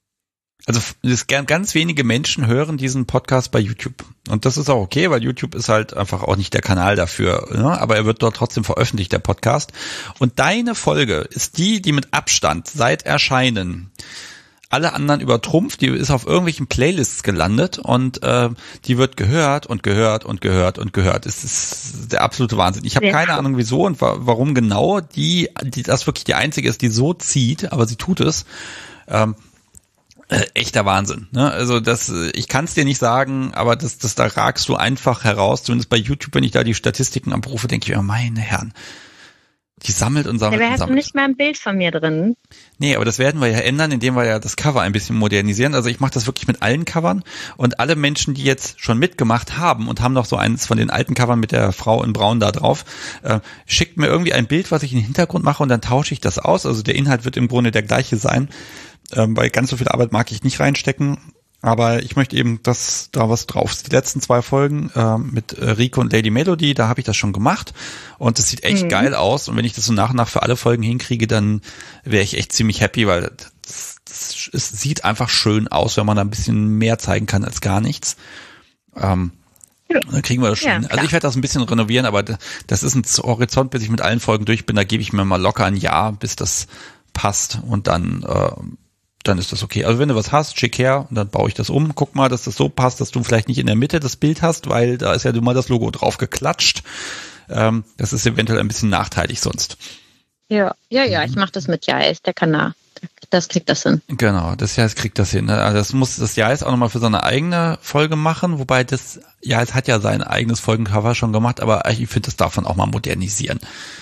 Also es, ganz wenige Menschen hören diesen Podcast bei YouTube. Und das ist auch okay, weil YouTube ist halt einfach auch nicht der Kanal dafür. Ne? Aber er wird dort trotzdem veröffentlicht, der Podcast. Und deine Folge ist die, die mit Abstand seit Erscheinen alle anderen übertrumpft. Die ist auf irgendwelchen Playlists gelandet und äh, die wird gehört und gehört und gehört und gehört. Es ist der absolute Wahnsinn. Ich habe ja. keine Ahnung, wieso und wa- warum genau die, die das wirklich die einzige ist, die so zieht, aber sie tut es. Ähm, Äh, echter Wahnsinn, ne? Also das, ich kann es dir nicht sagen, aber das, das da ragst du einfach heraus. Zumindest bei YouTube, wenn ich da die Statistiken abrufe, denke ich mir, meine Herren, die sammelt und sammelt ja, und hast sammelt. du nicht mal ein Bild von mir drin? Nee, aber das werden wir ja ändern, indem wir ja das Cover ein bisschen modernisieren. Also ich mache das wirklich mit allen Covern und alle Menschen, die jetzt schon mitgemacht haben und haben noch so eines von den alten Covern mit der Frau in Braun da drauf, äh, schickt mir irgendwie ein Bild, was ich in den Hintergrund mache und dann tausche ich das aus. Also der Inhalt wird im Grunde der gleiche sein. Ähm, weil ganz so viel Arbeit mag ich nicht reinstecken, aber ich möchte eben, dass da was drauf ist. Die letzten zwei Folgen ähm, mit äh, Rico und Lady Melody, da habe ich das schon gemacht und das sieht echt mhm. geil aus und wenn ich das so nach und nach für alle Folgen hinkriege, dann wäre ich echt ziemlich happy, weil das, das, es sieht einfach schön aus, wenn man da ein bisschen mehr zeigen kann als gar nichts. Ähm, ja. Dann kriegen wir das schon. Ja, also ich werde das ein bisschen renovieren, aber das ist ein Horizont, bis ich mit allen Folgen durch bin, da gebe ich mir mal locker ein Jahr, bis das passt und dann äh, dann ist das okay. Also wenn du was hast, schick her und dann baue ich das um. Guck mal, dass das so passt, dass du vielleicht nicht in der Mitte das Bild hast, weil da ist ja du mal das Logo drauf geklatscht. Ähm, das ist eventuell ein bisschen nachteilig sonst. Ja, ja, ja, ich mache das mit Jais, der Kanal. Das kriegt das hin. Genau, das Jais kriegt das hin. Also das muss das Jais auch nochmal für seine eigene Folge machen, wobei das Jais hat ja sein eigenes Folgencover schon gemacht, aber ich finde, das darf man auch mal modernisieren.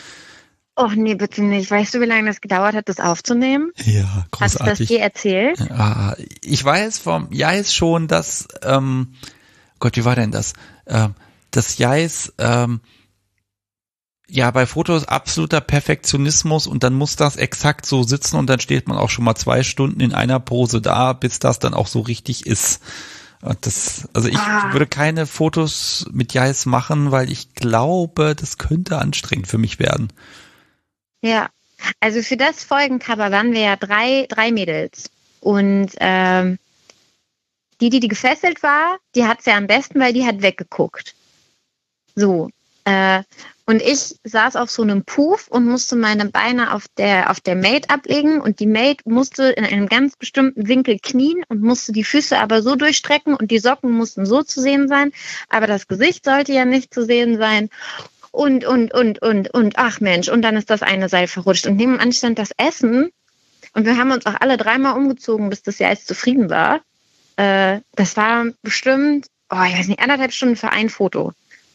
Oh nee, bitte nicht. Weißt du, wie lange das gedauert hat, das aufzunehmen? Ja, großartig. Hast du das dir erzählt? Ja, ich weiß vom Jais schon, dass, ähm, Gott, wie war denn das? Ähm, das Jais, ähm, ja, bei Fotos absoluter Perfektionismus und dann muss das exakt so sitzen und dann steht man auch schon mal zwei Stunden in einer Pose da, bis das dann auch so richtig ist. Und das, also ich ah. würde keine Fotos mit Jais machen, weil ich glaube, das könnte anstrengend für mich werden. Ja, also für das Folgencover waren wir ja drei, drei Mädels und ähm, die, die, die gefesselt war, die hat es ja am besten, weil die hat weggeguckt. So, äh, und ich saß auf so einem Puff und musste meine Beine auf der, auf der Maid ablegen und die Maid musste in einem ganz bestimmten Winkel knien und musste die Füße aber so durchstrecken und die Socken mussten so zu sehen sein, aber das Gesicht sollte ja nicht zu sehen sein und, und, und, und, und, ach Mensch, und dann ist das eine Seil verrutscht und nebenan stand das Essen und wir haben uns auch alle dreimal umgezogen, bis das Jais zufrieden war. Äh, das war bestimmt, oh, ich weiß nicht, anderthalb Stunden für ein Foto.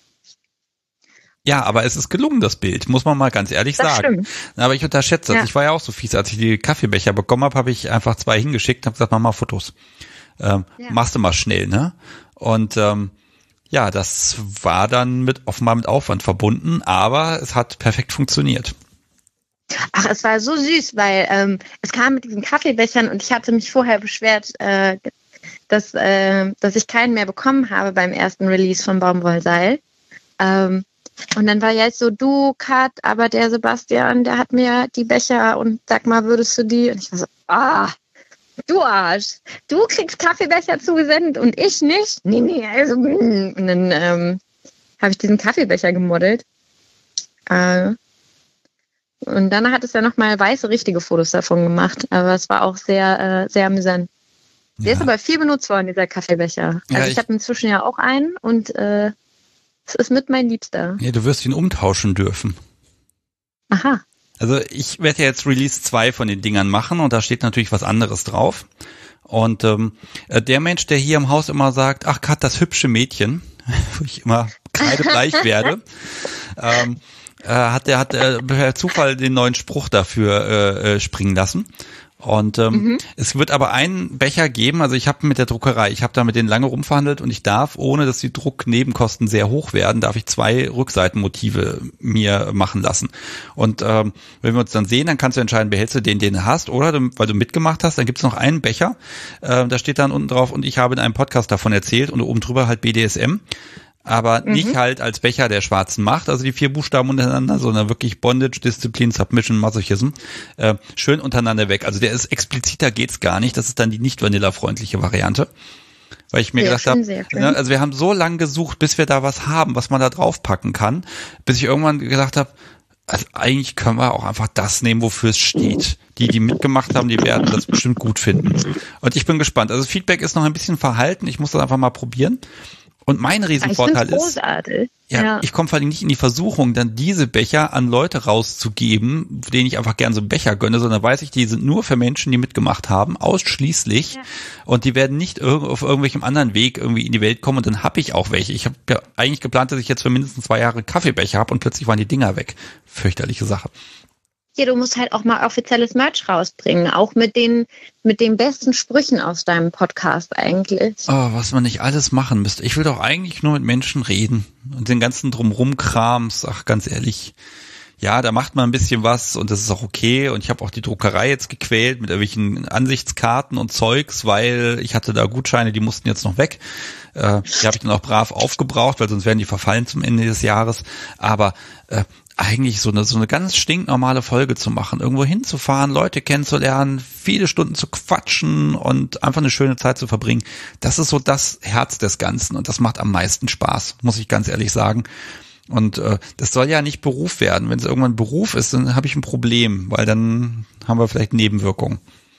Ja, aber es ist gelungen, das Bild, muss man mal ganz ehrlich das sagen. Stimmt. Aber ich unterschätze das. Ja. Ich war ja auch so fies, als ich die Kaffeebecher bekommen habe, habe ich einfach zwei hingeschickt und habe gesagt, mach mal Fotos. Ähm, ja. Machst du mal schnell, ne? Und ähm, ja, das war dann mit offenbar mit Aufwand verbunden, aber es hat perfekt funktioniert. Ach, es war so süß, weil ähm, es kam mit diesen Kaffeebechern und ich hatte mich vorher beschwert, äh, dass, äh, dass ich keinen mehr bekommen habe beim ersten Release von Baumwollseil. Ähm, Und dann war ja jetzt so, du, Kat, aber der Sebastian, der hat mir die Becher und sag mal, würdest du die? Und ich war so, ah, du Arsch, du kriegst Kaffeebecher zugesendet und ich nicht? Nee, nee, also, und dann ähm, habe ich diesen Kaffeebecher gemodelt. Äh, und dann hat es ja nochmal weiße, richtige Fotos davon gemacht, aber es war auch sehr, äh, sehr amüsant. Der ja. ist aber viel benutzt worden, dieser Kaffeebecher. Also ja, ich, ich habe inzwischen ja auch einen und äh, es ist mit mein Liebster. Ja, du wirst ihn umtauschen dürfen. Aha. Also ich werde ja jetzt Release zwei von den Dingern machen und da steht natürlich was anderes drauf. Und ähm, der Mensch, der hier im Haus immer sagt, ach Kat, das hübsche Mädchen, wo ich immer kreidebleich werde, ähm, äh, hat der hat äh, per Zufall den neuen Spruch dafür äh, springen lassen. Und ähm, mhm. es wird aber einen Becher geben, also ich habe mit der Druckerei, ich habe da mit denen lange rumverhandelt und ich darf, ohne dass die Drucknebenkosten sehr hoch werden, darf ich zwei Rückseitenmotive mir machen lassen. Und ähm, wenn wir uns dann sehen, dann kannst du entscheiden, behältst du den, den du hast, oder du, weil du mitgemacht hast, dann gibt's noch einen Becher, äh, da steht dann unten drauf, und ich habe in einem Podcast davon erzählt und oben drüber halt B D S M. Aber mhm. nicht halt als Becher der schwarzen Macht, also die vier Buchstaben untereinander, sondern wirklich Bondage, Disziplin, Submission, Masochism, äh, schön untereinander weg. Also der ist expliziter geht's gar nicht, das ist dann die nicht vanillafreundliche Variante. Weil ich mir sehr gedacht habe, ne, also wir haben so lange gesucht, bis wir da was haben, was man da draufpacken kann, bis ich irgendwann gedacht habe, also eigentlich können wir auch einfach das nehmen, wofür es steht. Die, die mitgemacht haben, die werden das bestimmt gut finden. Und ich bin gespannt. Also Feedback ist noch ein bisschen verhalten, ich muss das einfach mal probieren. Und mein Riesenvorteil ist, ja, ja. ich komme vor allem nicht in die Versuchung, dann diese Becher an Leute rauszugeben, denen ich einfach gern so einen Becher gönne, sondern weiß ich, die sind nur für Menschen, die mitgemacht haben, ausschließlich. Ja. Und die werden nicht irg- auf irgendwelchem anderen Weg irgendwie in die Welt kommen und dann habe ich auch welche. Ich habe ja eigentlich geplant, dass ich jetzt für mindestens zwei Jahre Kaffeebecher habe und plötzlich waren die Dinger weg. Fürchterliche Sache. Ja, du musst halt auch mal offizielles Merch rausbringen, auch mit den mit den besten Sprüchen aus deinem Podcast eigentlich. Oh, was man nicht alles machen müsste. Ich will doch eigentlich nur mit Menschen reden und den ganzen Drumrum-Krams. Ach, ganz ehrlich, ja, da macht man ein bisschen was und das ist auch okay. Und ich habe auch die Druckerei jetzt gequält mit irgendwelchen Ansichtskarten und Zeugs, weil ich hatte da Gutscheine, die mussten jetzt noch weg. Äh, die habe ich dann auch brav aufgebraucht, weil sonst werden die verfallen zum Ende des Jahres. Aber äh, eigentlich so eine so eine ganz stinknormale Folge zu machen, irgendwo hinzufahren, Leute kennenzulernen, viele Stunden zu quatschen und einfach eine schöne Zeit zu verbringen, das ist so das Herz des Ganzen und das macht am meisten Spaß, muss ich ganz ehrlich sagen. Und äh, das soll ja nicht Beruf werden. Wenn es irgendwann Beruf ist, dann habe ich ein Problem, weil dann haben wir vielleicht Nebenwirkungen.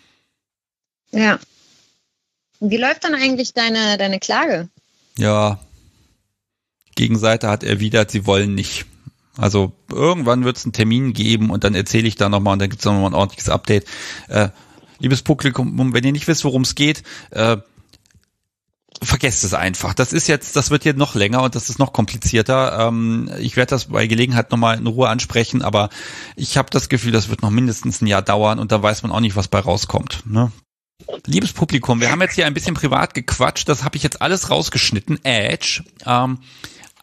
Ja. Wie läuft dann eigentlich deine deine Klage? Ja, Gegenseite hat erwidert, sie wollen nicht. Also irgendwann wird es einen Termin geben und dann erzähle ich da nochmal und dann gibt es nochmal ein ordentliches Update. Äh, liebes Publikum, wenn ihr nicht wisst, worum es geht, äh, vergesst es einfach. Das ist jetzt, das wird jetzt noch länger und das ist noch komplizierter. Ähm, ich werde das bei Gelegenheit nochmal in Ruhe ansprechen, aber ich habe das Gefühl, das wird noch mindestens ein Jahr dauern und da weiß man auch nicht, was bei rauskommt. Ne? Liebes Publikum, wir haben jetzt hier ein bisschen privat gequatscht, das habe ich jetzt alles rausgeschnitten. Edge. Ähm,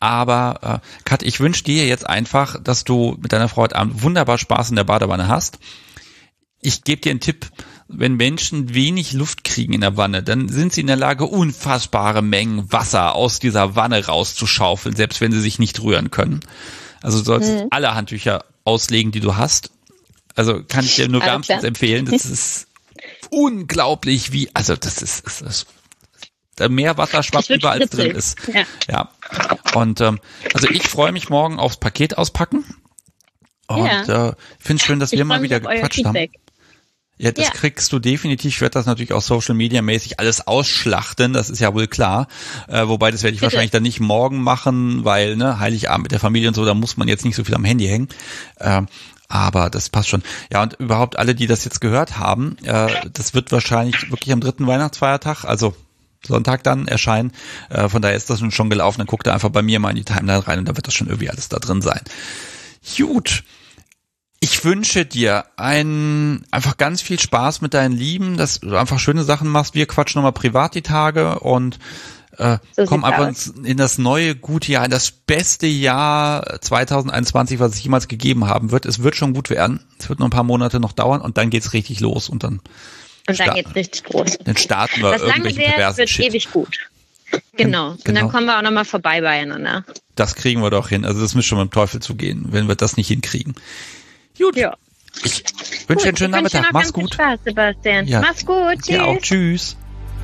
Aber äh, Kat, ich wünsche dir jetzt einfach, dass du mit deiner Frau heute Abend wunderbar Spaß in der Badewanne hast. Ich gebe dir einen Tipp, wenn Menschen wenig Luft kriegen in der Wanne, dann sind sie in der Lage, unfassbare Mengen Wasser aus dieser Wanne rauszuschaufeln, selbst wenn sie sich nicht rühren können. Also du sollst mhm. alle Handtücher auslegen, die du hast. Also kann ich dir nur wärmstens empfehlen. Das ist unglaublich, wie, also das ist, das ist da mehr Wasser schwappt überall drin ist. Ja. ja. Und ähm, also ich freue mich morgen aufs Paket auspacken. Und ja. äh, finde es schön, dass ich wir mal wieder gequatscht haben. Ja, das ja. kriegst du definitiv. Ich werde das natürlich auch Social Media mäßig alles ausschlachten, das ist ja wohl klar. Äh, wobei, das werde ich Bitte. wahrscheinlich dann nicht morgen machen, weil, ne, Heiligabend mit der Familie und so, da muss man jetzt nicht so viel am Handy hängen. Ähm, aber das passt schon. Ja, und überhaupt alle, die das jetzt gehört haben, äh, das wird wahrscheinlich wirklich am dritten Weihnachtsfeiertag, also Sonntag dann erscheinen. Äh, von daher ist das schon gelaufen. Dann guckt ihr einfach bei mir mal in die Timeline rein und da wird das schon irgendwie alles da drin sein. Gut. Ich wünsche dir ein, einfach ganz viel Spaß mit deinen Lieben, dass du einfach schöne Sachen machst. Wir quatschen nochmal privat die Tage und äh, so kommen einfach ins, in das neue gute Jahr, in das beste Jahr zwanzig einundzwanzig, was es jemals gegeben haben wird. Es wird schon gut werden. Es wird noch ein paar Monate noch dauern und dann geht's richtig los und dann und dann geht's richtig groß. Dann starten wir irgendwelchen perversen wird Shit. Ewig gut. Genau. Und genau. dann kommen wir auch nochmal vorbei beieinander. Das kriegen wir doch hin. Also das müsste schon mit dem Teufel zugehen, wenn wir das nicht hinkriegen. Gut. Ja. Ich wünsche dir einen schönen Nachmittag. Mach's gut. Spaß, Sebastian. Ja. Mach's gut. Tschüss. Ja, auch tschüss.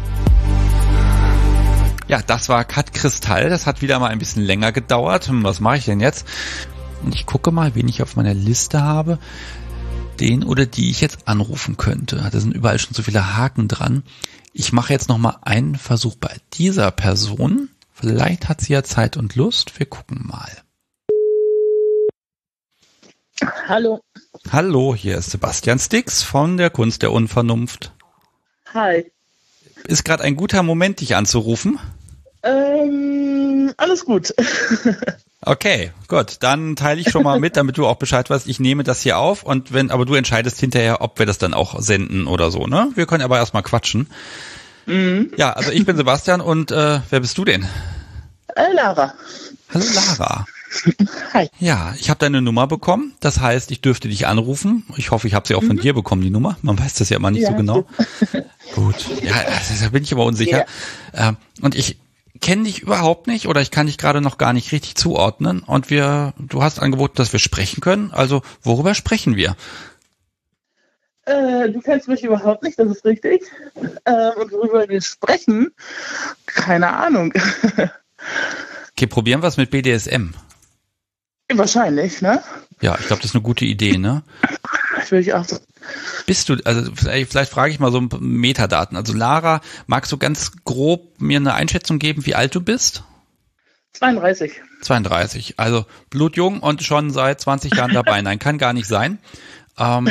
Ja, das war Kat Kristall. Das hat wieder mal ein bisschen länger gedauert. Was mache ich denn jetzt? Und ich gucke mal, wen ich auf meiner Liste habe. Den oder die ich jetzt anrufen könnte. Da sind überall schon so viele Haken dran. Ich mache jetzt noch mal einen Versuch bei dieser Person. Vielleicht hat sie ja Zeit und Lust. Wir gucken mal. Hallo. Hallo, hier ist Sebastian Stix von der Kunst der Unvernunft. Hi. Ist gerade ein guter Moment, dich anzurufen? Ähm, alles gut. Okay, gut. Dann teile ich schon mal mit, damit du auch Bescheid weißt. Ich nehme das hier auf und wenn, aber du entscheidest hinterher, ob wir das dann auch senden oder so, ne? Wir können aber erstmal quatschen. Mhm. Ja, also ich bin Sebastian und äh, wer bist du denn? Äh, Lara. Hallo Lara. Hi. Ja, ich habe deine Nummer bekommen. Das heißt, ich dürfte dich anrufen. Ich hoffe, ich habe sie auch von mhm. dir bekommen, die Nummer. Man weiß das ja immer nicht ja, so genau. Gut. Ja, da bin ich aber unsicher. Ja. Ähm, und ich kenne dich überhaupt nicht oder ich kann dich gerade noch gar nicht richtig zuordnen. Und wir, du hast angeboten, dass wir sprechen können. Also, worüber sprechen wir? Äh, du kennst mich überhaupt nicht, das ist richtig. Äh, und worüber wir sprechen? Keine Ahnung. Okay, probieren wir es mit B D S M. Wahrscheinlich, ne? Ja, ich glaube, das ist eine gute Idee, ne? Das will ich auch so. Bist du, also vielleicht, vielleicht frage ich mal so ein paar Metadaten. Also Lara, magst du ganz grob mir eine Einschätzung geben, wie alt du bist? zweiunddreißig. zweiunddreißig, also blutjung und schon seit zwanzig Jahren dabei. Nein, kann gar nicht sein. Ähm,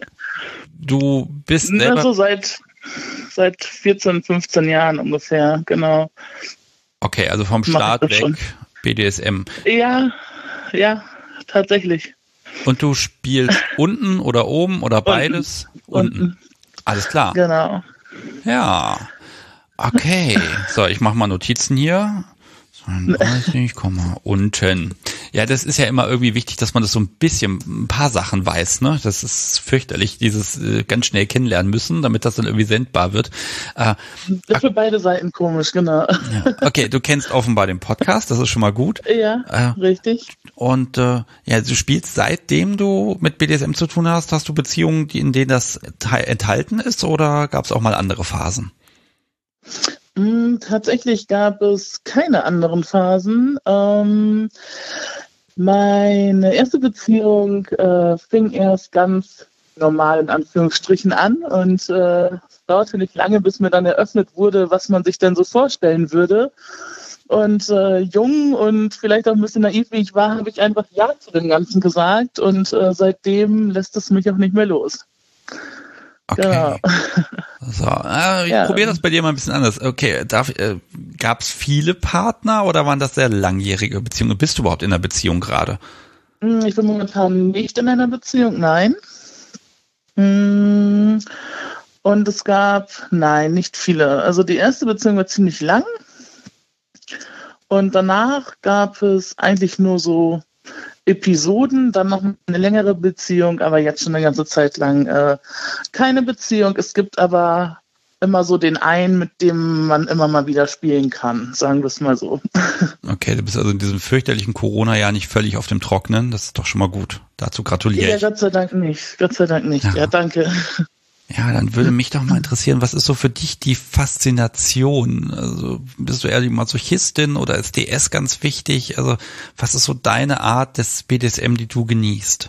du bist selber... Also seit, seit vierzehn, fünfzehn Jahren ungefähr, genau. Okay, also vom Start weg, schon. B D S M. Ja, ja, tatsächlich. Und du spielst unten oder oben oder beides? Unten. Unten. Alles klar. Genau. Ja. Okay. So, ich mache mal Notizen hier. zweiunddreißig, unten. Ja, das ist ja immer irgendwie wichtig, dass man das so ein bisschen, ein paar Sachen weiß, ne? Das ist fürchterlich, dieses äh, ganz schnell kennenlernen müssen, damit das dann irgendwie sendbar wird. Äh, das ist für beide Seiten komisch, genau. Ja. Okay, du kennst offenbar den Podcast, das ist schon mal gut. Ja, äh, richtig. Und äh, ja, du spielst, seitdem du mit B D S M zu tun hast, hast du Beziehungen, die, in denen das enthalten ist, oder gab es auch mal andere Phasen? Tatsächlich gab es keine anderen Phasen. Ähm, meine erste Beziehung äh, fing erst ganz normal in Anführungsstrichen an und äh, es dauerte nicht lange, bis mir dann eröffnet wurde, was man sich denn so vorstellen würde. Und äh, jung und vielleicht auch ein bisschen naiv, wie ich war, habe ich einfach Ja zu dem Ganzen gesagt und äh, seitdem lässt es mich auch nicht mehr los. Okay. Genau. So, äh, ich ja. probiere das bei dir mal ein bisschen anders. Okay, darf, äh, gab es viele Partner oder waren das sehr langjährige Beziehungen? Bist du überhaupt in einer Beziehung gerade? Ich bin momentan nicht in einer Beziehung, nein. Und es gab, nein, nicht viele. Also die erste Beziehung war ziemlich lang Und danach gab es eigentlich nur so Episoden, dann noch eine längere Beziehung, aber jetzt schon eine ganze Zeit lang äh, keine Beziehung. Es gibt aber immer so den einen, mit dem man immer mal wieder spielen kann, sagen wir es mal so. Okay, du bist also in diesem fürchterlichen Corona-Jahr nicht völlig auf dem Trocknen. Das ist doch schon mal gut. Dazu gratuliere ja, ich. Gott sei Dank nicht. Gott sei Dank nicht. Ja, ja danke. Ja, dann würde mich doch mal interessieren, was ist so für dich die Faszination? Also bist du eher die Masochistin oder ist D S ganz wichtig? Also was ist so deine Art des B D S M, die du genießt?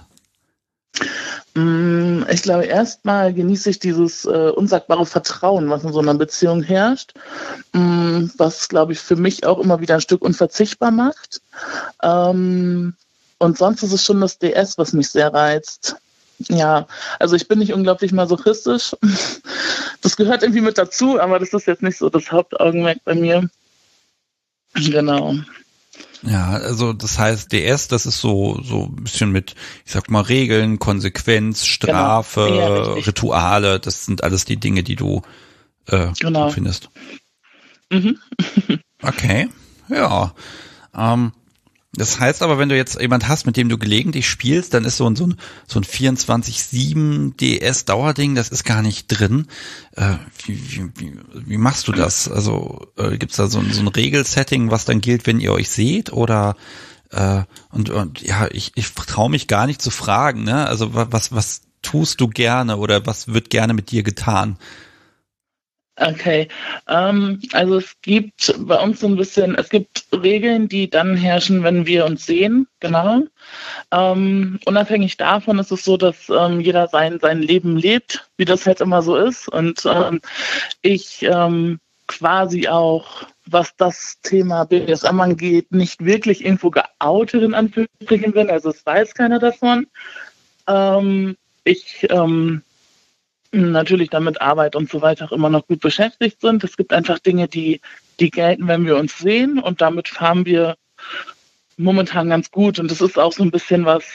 Ich glaube, erstmal genieße ich dieses äh, unsagbare Vertrauen, was in so einer Beziehung herrscht, mh, was, glaube ich, für mich auch immer wieder ein Stück unverzichtbar macht. Ähm, und sonst ist es schon das D S, was mich sehr reizt. Ja, also ich bin nicht unglaublich masochistisch. Das gehört irgendwie mit dazu, aber das ist jetzt nicht so das Hauptaugenmerk bei mir. Genau. Ja, also das heißt, D S, das ist so so ein bisschen mit, ich sag mal, Regeln, Konsequenz, Strafe, genau. Ja, Rituale, das sind alles die Dinge, die du äh, genau. findest. Mhm. Okay, ja. Ähm, das heißt aber, wenn du jetzt jemand hast, mit dem du gelegentlich spielst, dann ist so ein so ein, so ein vierundzwanzig sieben D S-Dauerding, das ist gar nicht drin. Äh, wie, wie, wie machst du das? Also äh, gibt's da so ein, so ein Regelsetting, was dann gilt, wenn ihr euch seht? Oder äh, und, und ja, ich, ich traue mich gar nicht zu fragen, ne? Also was, was tust du gerne oder was wird gerne mit dir getan? Okay, ähm, also es gibt bei uns so ein bisschen, es gibt Regeln, die dann herrschen, wenn wir uns sehen, genau. Ähm, unabhängig davon ist es so, dass ähm, jeder sein, sein Leben lebt, wie das halt immer so ist. Und ähm, ich ähm, quasi auch, was das Thema B D S M angeht, nicht wirklich irgendwo geoutet in Anführungsstrichen bin, also es weiß keiner davon. Ähm, ich ähm, natürlich damit Arbeit und so weiter auch immer noch gut beschäftigt sind. Es gibt einfach Dinge, die, die gelten, wenn wir uns sehen, und damit fahren wir momentan ganz gut. Und das ist auch so ein bisschen was,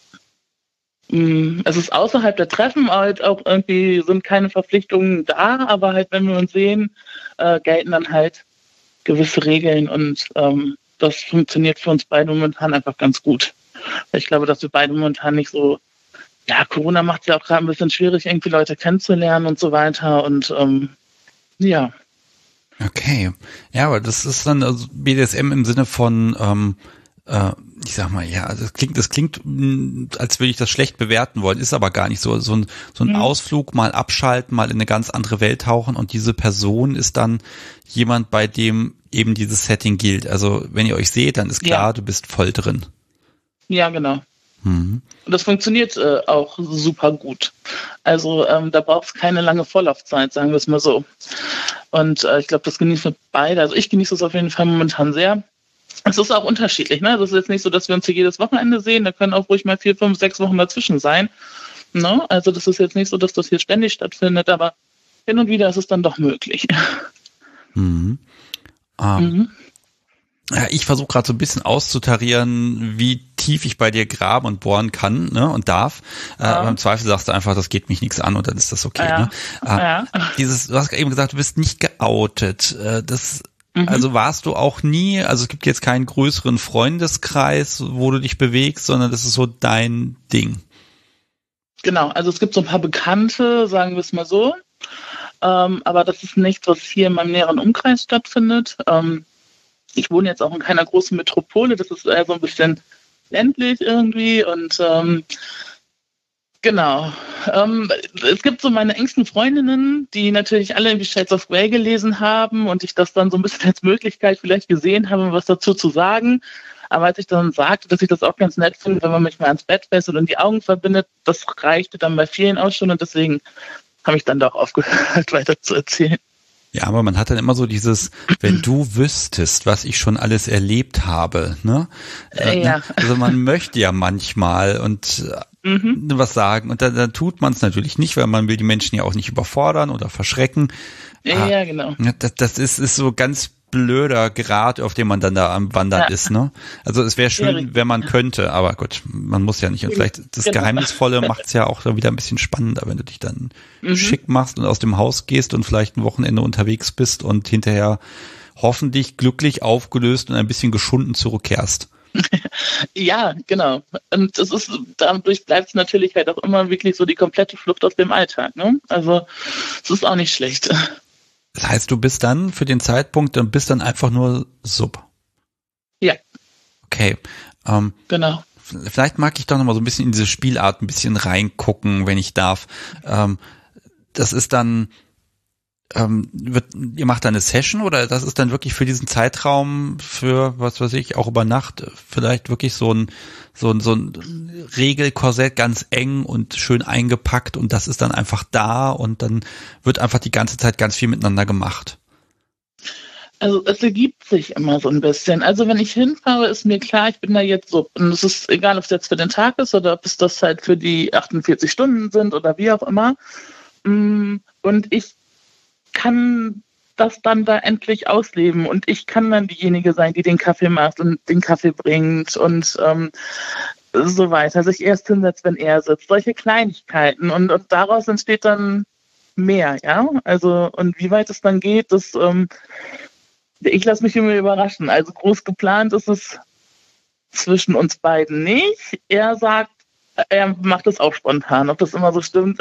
mh, es ist außerhalb der Treffen, halt auch irgendwie sind keine Verpflichtungen da, aber halt, wenn wir uns sehen, äh, gelten dann halt gewisse Regeln, und ähm, das funktioniert für uns beide momentan einfach ganz gut. Ich glaube, dass wir beide momentan nicht so, ja, Corona macht es ja auch gerade ein bisschen schwierig, irgendwie Leute kennenzulernen und so weiter, und ähm, ja. Okay, ja, aber das ist dann also B D S M im Sinne von, ähm, äh, ich sag mal, ja, das klingt, das klingt, mh, als würde ich das schlecht bewerten wollen, ist aber gar nicht so. So ein, so ein mhm. Ausflug, mal abschalten, mal in eine ganz andere Welt tauchen, und diese Person ist dann jemand, bei dem eben dieses Setting gilt. Also wenn ihr euch seht, dann ist klar, ja. Du bist voll drin. Ja, genau. Mhm. Und das funktioniert äh, auch super gut. Also ähm, da braucht es keine lange Vorlaufzeit, sagen wir es mal so. Und äh, ich glaube, das genießen wir beide. Also ich genieße es auf jeden Fall momentan sehr. Es ist auch unterschiedlich, ne? Es ist jetzt nicht so, dass wir uns hier jedes Wochenende sehen. Da können auch ruhig mal vier, fünf, sechs Wochen dazwischen sein. Ne? Also das ist jetzt nicht so, dass das hier ständig stattfindet, aber hin und wieder ist es dann doch möglich. Mhm. Ah. Mhm. Ja, ich versuche gerade so ein bisschen auszutarieren, wie tief ich bei dir graben und bohren kann, ne, und darf. Ja. Äh, aber im Zweifel sagst du einfach, das geht mich nichts an, und dann ist das okay. Ja. Ne? Äh, ja. Dieses, du hast eben gesagt, du bist nicht geoutet. Äh, das, mhm. also warst du auch nie. Also es gibt jetzt keinen größeren Freundeskreis, wo du dich bewegst, sondern das ist so dein Ding. Genau. Also es gibt so ein paar Bekannte, sagen wir es mal so. Ähm, aber das ist nichts, was hier in meinem näheren Umkreis stattfindet. Ähm, Ich wohne jetzt auch in keiner großen Metropole, das ist eher so ein bisschen ländlich irgendwie, und ähm, genau. Ähm, es gibt so meine engsten Freundinnen, die natürlich alle irgendwie Shades of Grey gelesen haben und ich das dann so ein bisschen als Möglichkeit vielleicht gesehen habe, was dazu zu sagen. Aber als ich dann sagte, dass ich das auch ganz nett finde, wenn man mich mal ans Bett fesselt und die Augen verbindet, das reichte dann bei vielen auch schon, und deswegen habe ich dann doch aufgehört, weiter zu erzählen. Ja, aber man hat dann immer so dieses, wenn du wüsstest, was ich schon alles erlebt habe, ne? Äh, ja. ne? Also man möchte ja manchmal und äh, mhm. was sagen, und dann, dann tut man es natürlich nicht, weil man will die Menschen ja auch nicht überfordern oder verschrecken. Ja, ja, genau. Das, das ist, ist so ganz blöder Grad, auf dem man dann da am Wandern ja. ist, ne? Also es wäre schön, ja, wenn man könnte, aber gut, man muss ja nicht. Und vielleicht das genau. Geheimnisvolle macht es ja auch wieder ein bisschen spannender, wenn du dich dann mhm. schick machst und aus dem Haus gehst und vielleicht ein Wochenende unterwegs bist und hinterher hoffentlich glücklich aufgelöst und ein bisschen geschunden zurückkehrst. Ja, genau. Und das ist, dadurch bleibt es natürlich halt auch immer wirklich so die komplette Flucht aus dem Alltag, ne? Also es ist auch nicht schlecht. Das heißt, du bist dann für den Zeitpunkt, dann bist dann einfach nur Sub. Ja. Okay. Ähm, genau. Vielleicht mag ich doch noch mal so ein bisschen in diese Spielart ein bisschen reingucken, wenn ich darf. Ähm, das ist dann Ähm, wird, ihr macht dann eine Session oder das ist dann wirklich für diesen Zeitraum, für was weiß ich, auch über Nacht vielleicht wirklich so ein so ein so ein Regelkorsett, ganz eng und schön eingepackt und das ist dann einfach da und dann wird einfach die ganze Zeit ganz viel miteinander gemacht. Also es ergibt sich immer so ein bisschen. Also wenn ich hinfahre, ist mir klar, ich bin da jetzt so, und es ist egal, ob es jetzt für den Tag ist oder ob es das halt für die achtundvierzig Stunden sind oder wie auch immer. Und ich kann das dann da endlich ausleben und ich kann dann diejenige sein, die den Kaffee macht und den Kaffee bringt und ähm, so weiter, sich erst hinsetzt, wenn er sitzt, solche Kleinigkeiten und, und daraus entsteht dann mehr, ja, also und wie weit es dann geht, das ähm, ich lasse mich immer überraschen, also groß geplant ist es zwischen uns beiden nicht, er sagt, er macht es auch spontan, ob das immer so stimmt.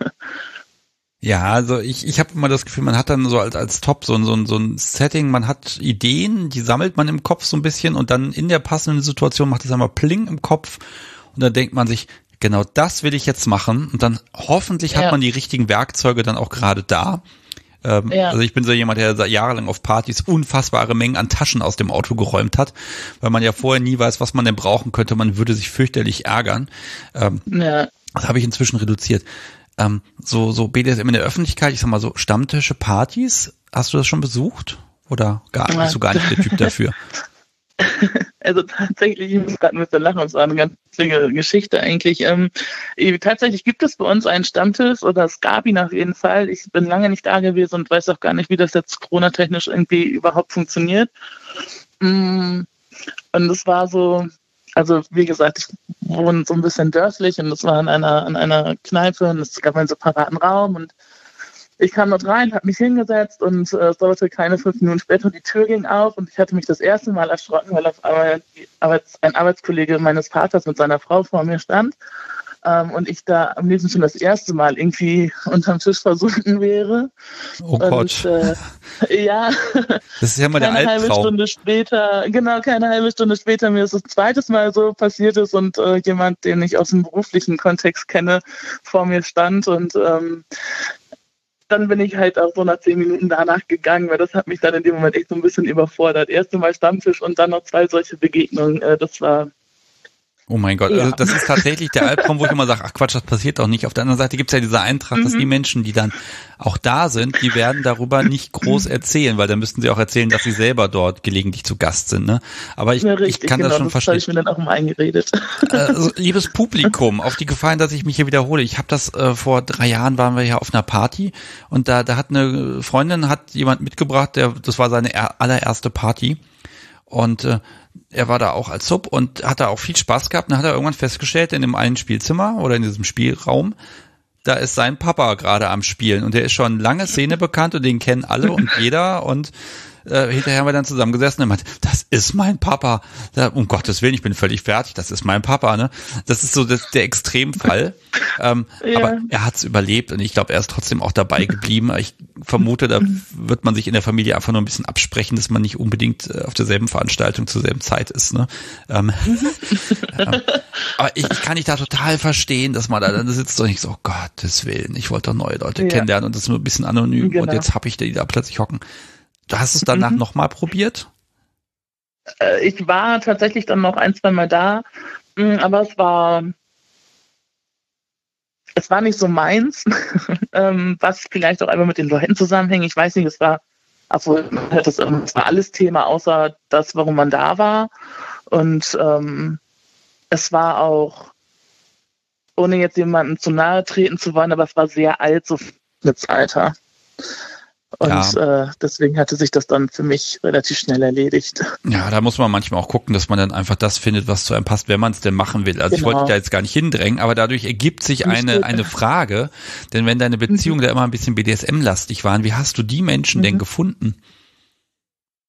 Ja, also ich ich habe immer das Gefühl, man hat dann so als als Top so ein so ein so ein Setting, man hat Ideen, die sammelt man im Kopf so ein bisschen und dann in der passenden Situation macht es einmal Pling im Kopf und dann denkt man sich, genau das will ich jetzt machen und dann hoffentlich hat ja. man die richtigen Werkzeuge dann auch gerade da. Ähm, ja. Also ich bin so jemand, der jahrelang auf Partys unfassbare Mengen an Taschen aus dem Auto geräumt hat, weil man ja vorher nie weiß, was man denn brauchen könnte. Man würde sich fürchterlich ärgern. Ähm, ja. Das habe ich inzwischen reduziert. Ähm, so, so B D S M in der Öffentlichkeit, ich sag mal so Stammtische, Partys, hast du das schon besucht? Oder gar, bist du gar nicht der Typ dafür? Also tatsächlich, ich muss gerade ein bisschen lachen, es war eine ganz lustige Geschichte eigentlich. Ähm, tatsächlich gibt es bei uns einen Stammtisch oder es gab ihn auf jeden Fall. Ich bin lange nicht da gewesen und weiß auch gar nicht, wie das jetzt Corona-technisch irgendwie überhaupt funktioniert. Und es war so, also wie gesagt, ich wohne so ein bisschen dörflich und es war in einer, in einer Kneipe und es gab einen separaten Raum und ich kam dort rein, habe mich hingesetzt und äh, es dauerte keine fünf Minuten später, die Tür ging auf und ich hatte mich das erste Mal erschrocken, weil auf einmal die Arbeits-, ein Arbeitskollege meines Vaters mit seiner Frau vor mir stand ähm, und ich da am liebsten schon das erste Mal irgendwie unterm Tisch versunken wäre. Oh und, Gott. Äh, ja. Das ist ja mal der Albtraum. Eine halbe Stunde später, genau, keine halbe Stunde später mir ist das zweites Mal so passiert ist und äh, jemand, den ich aus dem beruflichen Kontext kenne, vor mir stand und ähm, dann bin ich halt auch so nach zehn Minuten danach gegangen, weil das hat mich dann in dem Moment echt so ein bisschen überfordert. Erste Mal Stammtisch und dann noch zwei solche Begegnungen. Äh, das war... Oh mein Gott, ja. Also das ist tatsächlich der Albtraum, wo ich immer sage, ach Quatsch, das passiert doch nicht. Auf der anderen Seite gibt es ja diese Eintracht, mhm. dass die Menschen, die dann auch da sind, die werden darüber nicht groß erzählen, weil dann müssten sie auch erzählen, dass sie selber dort gelegentlich zu Gast sind. Ne? Aber ich, ja, richtig, ich kann genau, das schon das verstehen. Das habe ich mir dann auch mal eingeredet. Also, liebes Publikum, auf die Gefallen, dass ich mich hier wiederhole. Ich habe das äh, vor drei Jahren waren wir ja auf einer Party und da, da hat eine Freundin, hat jemand mitgebracht, der, das war seine er, allererste Party und äh, er war da auch als Sub und hat da auch viel Spaß gehabt. Dann hat er irgendwann festgestellt, in dem einen Spielzimmer oder in diesem Spielraum, da ist sein Papa gerade am Spielen und der ist schon lange Szene bekannt und den kennen alle und jeder und äh, hinterher haben wir dann zusammengesessen und meint, das ist mein Papa. Da, um Gottes Willen, ich bin völlig fertig, das ist mein Papa. Ne? Das ist so das, der Extremfall. Ähm, ja. Aber er hat es überlebt und ich glaube, er ist trotzdem auch dabei geblieben. Ich vermute, da wird man sich in der Familie einfach nur ein bisschen absprechen, dass man nicht unbedingt auf derselben Veranstaltung zur selben Zeit ist. Ne? Ähm, ähm, aber ich, ich kann nicht da total verstehen, dass man da dann sitzt und ich so, oh Gottes Willen, ich wollte doch neue Leute ja. kennenlernen und das ist nur ein bisschen anonym genau. und jetzt habe ich die da plötzlich hocken. Du hast es danach mhm. nochmal probiert? Ich war tatsächlich dann noch ein, zwei Mal da, aber es war es war nicht so meins, was vielleicht auch einfach mit den Leuten zusammenhängt. Ich weiß nicht, es war, obwohl das, es war alles Thema, außer das, warum man da war. Und ähm, es war auch, ohne jetzt jemandem zu nahe treten zu wollen, aber es war sehr alt, so mit Alter. Und ja. äh, deswegen hatte sich das dann für mich relativ schnell erledigt. Ja, da muss man manchmal auch gucken, dass man dann einfach das findet, was zu einem passt, wenn man es denn machen will. Also genau. Ich wollte dich da jetzt gar nicht hindrängen, aber dadurch ergibt sich nicht eine gut. eine Frage, denn wenn deine Beziehungen mhm. da immer ein bisschen B D S M-lastig waren, wie hast du die Menschen mhm. denn gefunden?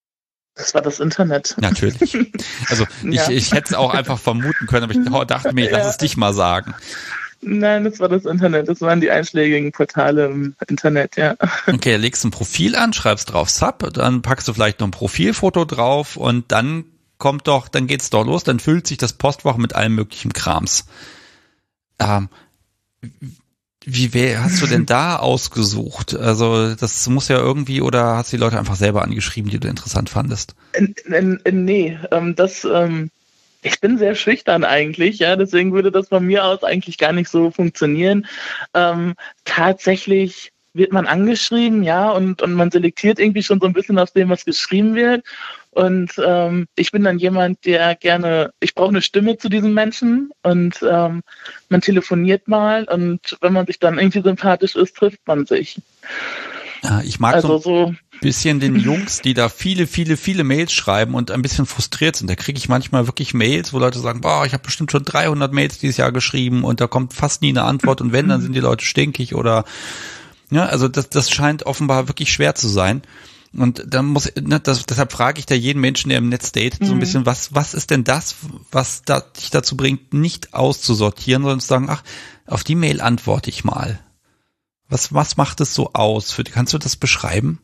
Das war das Internet. Natürlich. Also ich, Ja. ich hätte es auch einfach vermuten können, aber ich dachte mir, ich lass Ja. es dich mal sagen. Nein, das war das Internet. Das waren die einschlägigen Portale im Internet, ja. Okay, legst ein Profil an, schreibst drauf Sub, dann packst du vielleicht noch ein Profilfoto drauf und dann kommt doch, dann geht's doch los, dann füllt sich das Postfach mit allem möglichen Krams. Ähm, wie wär, hast du denn da ausgesucht? Also das muss ja irgendwie, oder hast du die Leute einfach selber angeschrieben, die du interessant fandest? N- n- n- nee, ähm, das, ähm, ich bin sehr schüchtern eigentlich, ja, deswegen würde das von mir aus eigentlich gar nicht so funktionieren. Ähm, tatsächlich wird man angeschrieben, ja, und, und man selektiert irgendwie schon so ein bisschen aus dem, was geschrieben wird. Und ähm, ich bin dann jemand, der gerne, ich brauche eine Stimme zu diesem Menschen und ähm, man telefoniert mal und wenn man sich dann irgendwie sympathisch ist, trifft man sich. Ja, ich mag Also so so, ein bisschen den Jungs, die da viele, viele, viele Mails schreiben und ein bisschen frustriert sind. Da kriege ich manchmal wirklich Mails, wo Leute sagen, boah, ich habe bestimmt schon dreihundert Mails dieses Jahr geschrieben und da kommt fast nie eine Antwort und wenn, dann sind die Leute stinkig oder, ja, also das, das scheint offenbar wirklich schwer zu sein. Und dann muss, ne, das, deshalb frage ich da jeden Menschen, der im Netz datet, so ein bisschen, was, was ist denn das, was da, dich dazu bringt, nicht auszusortieren, sondern zu sagen, ach, auf die Mail antworte ich mal. Was, was macht es so aus? Für, kannst du das beschreiben?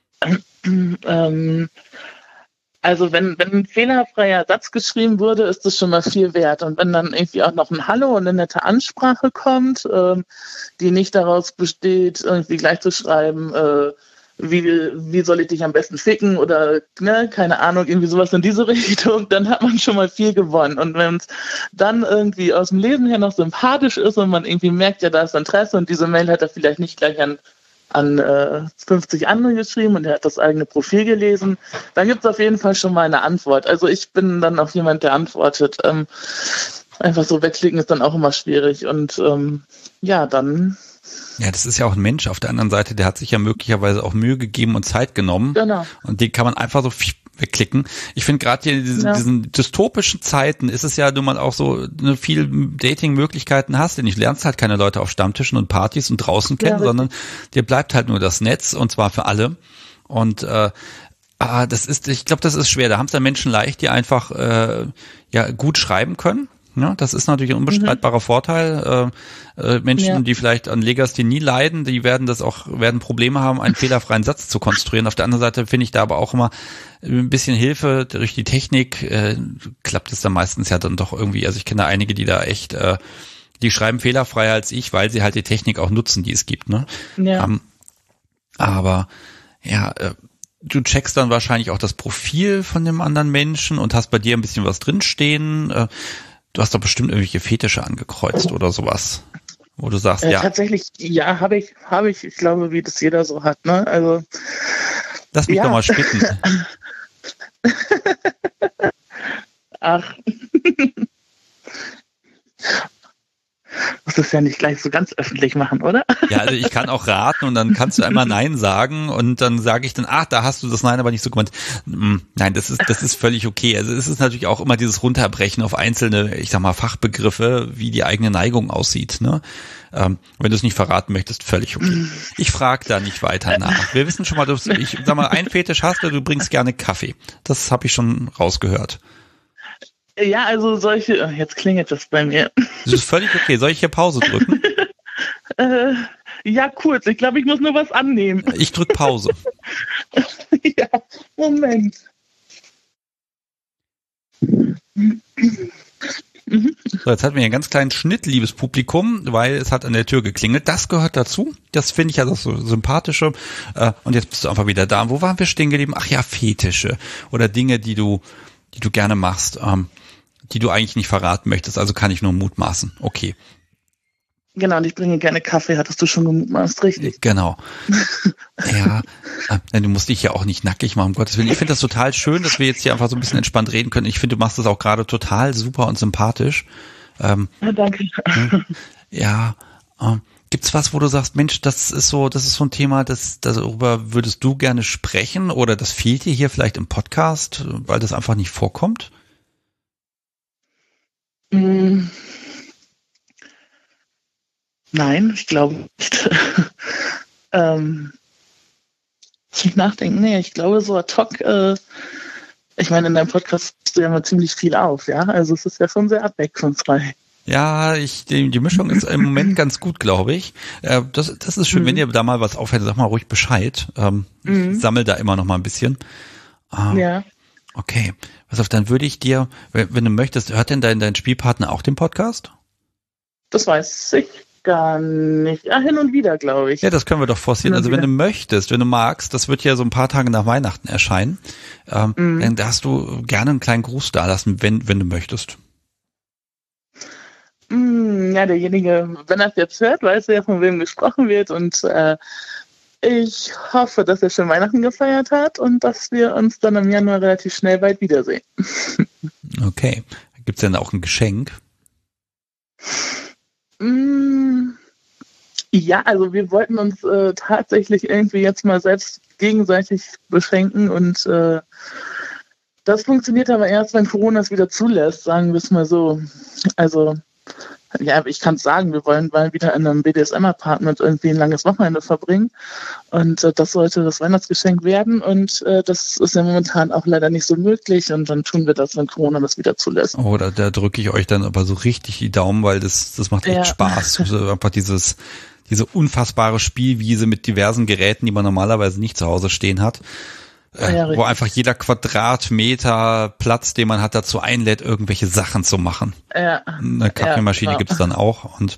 ähm, also wenn, wenn ein fehlerfreier Satz geschrieben wurde, ist das schon mal viel wert. Und wenn dann irgendwie auch noch ein Hallo und eine nette Ansprache kommt, ähm, die nicht daraus besteht, irgendwie gleich zu schreiben, äh, wie, wie soll ich dich am besten ficken oder, ne, keine Ahnung, irgendwie sowas in diese Richtung, dann hat man schon mal viel gewonnen. Und wenn es dann irgendwie aus dem Lesen her noch sympathisch ist und man irgendwie merkt, ja, da ist Interesse und diese Mail hat er vielleicht nicht gleich an an äh, fünfzig andere geschrieben und er hat das eigene Profil gelesen, dann gibt es auf jeden Fall schon mal eine Antwort. Also ich bin dann auch jemand, der antwortet. Ähm, einfach so wegklicken ist dann auch immer schwierig und ähm, ja, dann... Ja, das ist ja auch ein Mensch auf der anderen Seite, der hat sich ja möglicherweise auch Mühe gegeben und Zeit genommen. Genau. Und den kann man einfach so wegklicken. Ich finde gerade hier in diesen, Ja. diesen dystopischen Zeiten ist es ja nun mal auch so, ne, viel Dating-Möglichkeiten hast, denn ich lernst halt keine Leute auf Stammtischen und Partys und draußen kennen, Ja, sondern dir bleibt halt nur das Netz und zwar für alle. Und äh, ah, das ist, ich glaube, das ist schwer. Da haben es ja Menschen leicht, die einfach äh, ja gut schreiben können. Ja, das ist natürlich ein unbestreitbarer mhm. Vorteil. Äh, äh, Menschen, ja. die vielleicht an Legasthenie leiden, die werden das auch, werden Probleme haben, einen fehlerfreien Satz zu konstruieren. Auf der anderen Seite finde ich da aber auch immer ein bisschen Hilfe durch die Technik. Äh, klappt es dann meistens ja dann doch irgendwie. Also ich kenne da einige, die da echt, äh, die schreiben fehlerfreier als ich, weil sie halt die Technik auch nutzen, die es gibt. Ne? Ja. Ähm, aber ja, äh, du checkst dann wahrscheinlich auch das Profil von dem anderen Menschen und hast bei dir ein bisschen was drinstehen. Äh, Du hast doch bestimmt irgendwelche Fetische angekreuzt oder sowas, wo du sagst, äh, ja. Tatsächlich, ja, habe ich, habe ich, ich glaube, wie das jeder so hat, ne? Also. Lass mich ja. doch mal spicken. Ach. Muss das ja nicht gleich so ganz öffentlich machen, oder? Ja, also ich kann auch raten und dann kannst du einmal Nein sagen und dann sage ich dann, ach, da hast du das Nein aber nicht so gemeint. Nein, das ist, das ist völlig okay. Also es ist natürlich auch immer dieses Runterbrechen auf einzelne, ich sag mal, Fachbegriffe, wie die eigene Neigung aussieht, ne? Ähm, wenn du es nicht verraten möchtest, völlig okay. Ich frage da nicht weiter nach. Wir wissen schon mal, du, ich sag mal, ein Fetisch hast du, du bringst gerne Kaffee. Das habe ich schon rausgehört. Ja, also solche, jetzt klingelt das bei mir. Das ist völlig okay. Soll ich hier Pause drücken? äh, ja, kurz. Ich glaube, ich muss nur was annehmen. Ich drück Pause. Ja, Moment. So, jetzt hatten wir hier einen ganz kleinen Schnitt, liebes Publikum, weil es hat an der Tür geklingelt. Das gehört dazu. Das finde ich ja das so sympathische. Äh, und jetzt bist du einfach wieder da. Wo waren wir stehen geblieben? Ach ja, Fetische oder Dinge, die du, die du gerne machst, ähm, die du eigentlich nicht verraten möchtest. Also kann ich nur mutmaßen. Okay. Genau, und ich bringe gerne Kaffee, hattest du schon gemutmaßt, richtig? Genau. Ja, äh, du musst dich ja auch nicht nackig machen, um Gottes Willen. Ich finde das total schön, dass wir jetzt hier einfach so ein bisschen entspannt reden können. Ich finde, du machst das auch gerade total super und sympathisch. Ähm, ja, danke. Ja, ähm, gibt's was, wo du sagst, Mensch, das ist so, das ist so ein Thema, das, darüber würdest du gerne sprechen oder das fehlt dir hier vielleicht im Podcast, weil das einfach nicht vorkommt? Mm. Nein, ich glaube nicht. ähm, muss ich nachdenken? Nee, ich glaube so ad hoc äh, Ich meine, in deinem Podcast hast du ja mal ziemlich viel auf, ja? Also es ist ja schon sehr abwechslungsreich. Ja, ich, die, die Mischung ist im Moment ganz gut, glaube ich. Äh, das, das ist schön, mhm. wenn dir da mal was auffällt, sag mal ruhig Bescheid. Ähm, mhm. Ich sammle da immer noch mal ein bisschen. Ah, ja. Okay. Pass auf, dann würde ich dir, wenn, wenn du möchtest, hört denn dein, dein Spielpartner auch den Podcast? Das weiß ich gar nicht. Ah, hin und wieder, glaube ich. Ja, das können wir doch forcieren. Also wenn du möchtest, wenn du magst, das wird ja so ein paar Tage nach Weihnachten erscheinen, ähm, mhm. dann darfst du gerne einen kleinen Gruß dalassen, wenn, wenn du möchtest. Ja, derjenige, wenn er es jetzt hört, weiß er ja, von wem gesprochen wird und äh, ich hoffe, dass er schon Weihnachten gefeiert hat und dass wir uns dann im Januar relativ schnell bald wiedersehen. Okay. Gibt es denn auch ein Geschenk? Mm, ja, also wir wollten uns äh, tatsächlich irgendwie jetzt mal selbst gegenseitig beschenken und äh, das funktioniert aber erst, wenn Corona es wieder zulässt, sagen wir es mal so. Also ja, ich kann es sagen, wir wollen mal wieder in einem B D S M-Apartment irgendwie ein langes Wochenende verbringen und äh, das sollte das Weihnachtsgeschenk werden und äh, das ist ja momentan auch leider nicht so möglich und dann tun wir das, wenn Corona das wieder zulässt. Oh, da, da drücke ich euch dann aber so richtig die Daumen, weil das, das macht echt ja. Spaß. Also einfach dieses, diese unfassbare Spielwiese mit diversen Geräten, die man normalerweise nicht zu Hause stehen hat. Äh, ja, wo einfach jeder Quadratmeter Platz, den man hat, dazu einlädt, irgendwelche Sachen zu machen. Ja. Eine Kaffeemaschine ja, genau. Gibt's dann auch. Und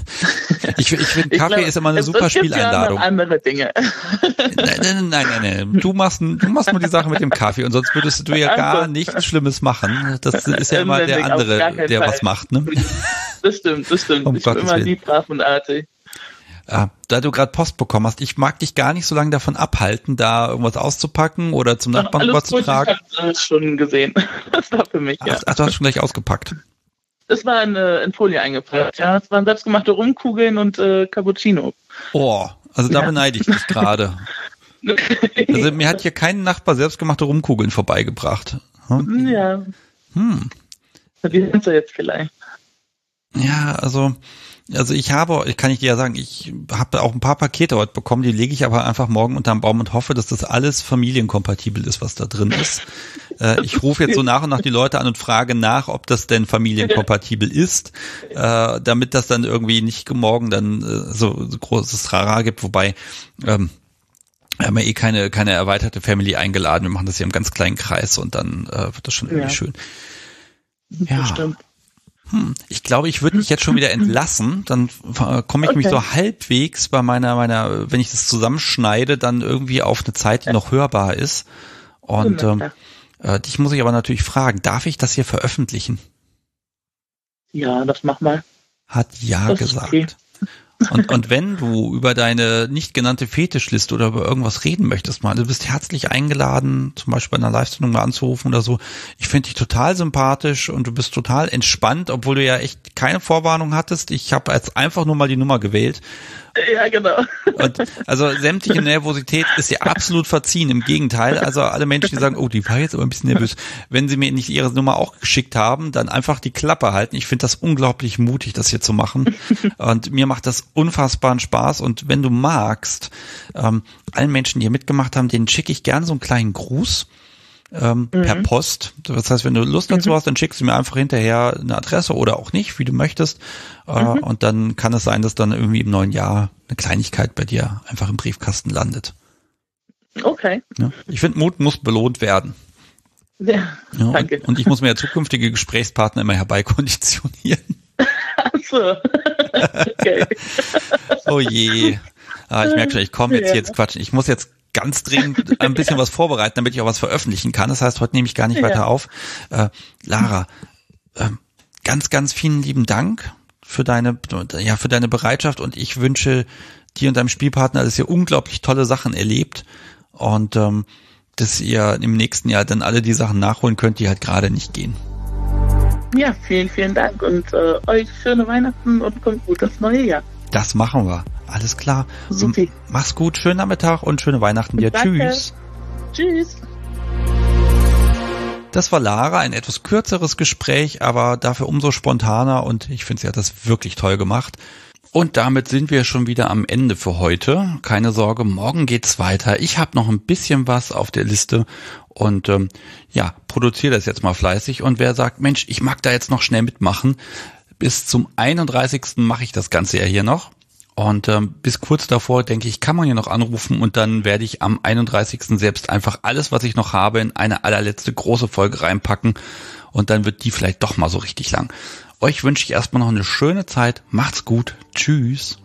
ich, ich finde, Kaffee glaub, ist immer eine es, super es gibt Spieleinladung. Ja andere Dinge. Nein, nein, nein, nein, nein. Du machst, du machst nur die Sache mit dem Kaffee und sonst würdest du ja gar nichts Schlimmes machen. Das ist ja immer der andere, der Fall. Was macht, ne? Das stimmt, das stimmt. Um ich bin immer lieb, brav und artig. Ja, da du gerade Post bekommen hast, ich mag dich gar nicht so lange davon abhalten, da irgendwas auszupacken oder zum Nachbarn irgendwas zu tragen. Ich habe es schon gesehen. Das war für mich, ja. Ach, ach, du hast schon gleich ausgepackt. Es war in, in Folie eingepackt, ja. Es waren selbstgemachte Rumkugeln und äh, Cappuccino. Oh, also da ja. beneide ich dich gerade. Also mir hat hier kein Nachbar selbstgemachte Rumkugeln vorbeigebracht. Hm? Ja. Hm. Die sind sie jetzt vielleicht. Ja, also... Also ich habe, ich kann ich dir ja sagen, ich habe auch ein paar Pakete heute bekommen, die lege ich aber einfach morgen unterm Baum und hoffe, dass das alles familienkompatibel ist, was da drin ist. Äh, ich rufe jetzt so nach und nach die Leute an und frage nach, ob das denn familienkompatibel ist, äh, damit das dann irgendwie nicht morgen dann äh, so, so großes Trara gibt, wobei ähm, wir haben ja eh keine, keine erweiterte Family eingeladen, wir machen das hier im ganz kleinen Kreis und dann äh, wird das schon irgendwie ja. schön. Ja, stimmt. Hm, ich glaube, ich würde mich jetzt schon wieder entlassen. Dann komme ich okay. mich so halbwegs bei meiner, meiner, wenn ich das zusammenschneide, dann irgendwie auf eine Zeit, die noch hörbar ist. Und ähm, äh, dich muss ich aber natürlich fragen, darf ich das hier veröffentlichen? Ja, das mach mal. Hat ja das gesagt. Okay. Und, und wenn du über deine nicht genannte Fetischliste oder über irgendwas reden möchtest mal, du bist herzlich eingeladen, zum Beispiel bei einer Live-Sendung mal anzurufen oder so. Ich finde dich total sympathisch und du bist total entspannt, obwohl du ja echt keine Vorwarnung hattest. Ich habe jetzt einfach nur mal die Nummer gewählt. Ja, genau. Und also sämtliche Nervosität ist ja absolut verziehen. Im Gegenteil, also alle Menschen, die sagen, oh, die war jetzt aber ein bisschen nervös. Wenn sie mir nicht ihre Nummer auch geschickt haben, dann einfach die Klappe halten. Ich finde das unglaublich mutig, das hier zu machen. Und mir macht das unfassbaren Spaß. Und wenn du magst, ähm, allen Menschen, die hier mitgemacht haben, denen schicke ich gerne so einen kleinen Gruß. Ähm, mhm. Per Post. Das heißt, wenn du Lust dazu mhm. hast, dann schickst du mir einfach hinterher eine Adresse oder auch nicht, wie du möchtest. Äh, mhm. Und dann kann es sein, dass dann irgendwie im neuen Jahr eine Kleinigkeit bei dir einfach im Briefkasten landet. Okay. Ja. Ich finde, Mut muss belohnt werden. Ja, ja, danke. Und, und ich muss mir ja zukünftige Gesprächspartner immer herbeikonditionieren. Ach so. Okay. Oh je. Ah, ich merke schon, ich komme jetzt ja. hier jetzt quatschen. Ich muss jetzt ganz dringend ein bisschen was vorbereiten, damit ich auch was veröffentlichen kann. Das heißt, heute nehme ich gar nicht ja. weiter auf. Äh, Lara, äh, ganz, ganz vielen lieben Dank für deine, ja, für deine Bereitschaft und ich wünsche dir und deinem Spielpartner, dass ihr unglaublich tolle Sachen erlebt und ähm, dass ihr im nächsten Jahr dann alle die Sachen nachholen könnt, die halt gerade nicht gehen. Ja, vielen, vielen Dank und äh, euch schöne Weihnachten und kommt gut das neue Jahr. Das machen wir. Alles klar. Super. Mach's gut, schönen Nachmittag und schöne Weihnachten dir. Danke. Tschüss. Tschüss. Das war Lara, ein etwas kürzeres Gespräch, aber dafür umso spontaner und ich finde, sie hat das wirklich toll gemacht. Und damit sind wir schon wieder am Ende für heute. Keine Sorge, morgen geht's weiter. Ich habe noch ein bisschen was auf der Liste und ähm, ja, produziere das jetzt mal fleißig. Und wer sagt, Mensch, ich mag da jetzt noch schnell mitmachen, bis zum einunddreißigsten mache ich das Ganze ja hier noch. Und ähm, bis kurz davor, denke ich, kann man ja noch anrufen und dann werde ich am einunddreißigsten selbst einfach alles, was ich noch habe, in eine allerletzte große Folge reinpacken und dann wird die vielleicht doch mal so richtig lang. Euch wünsche ich erstmal noch eine schöne Zeit. Macht's gut. Tschüss.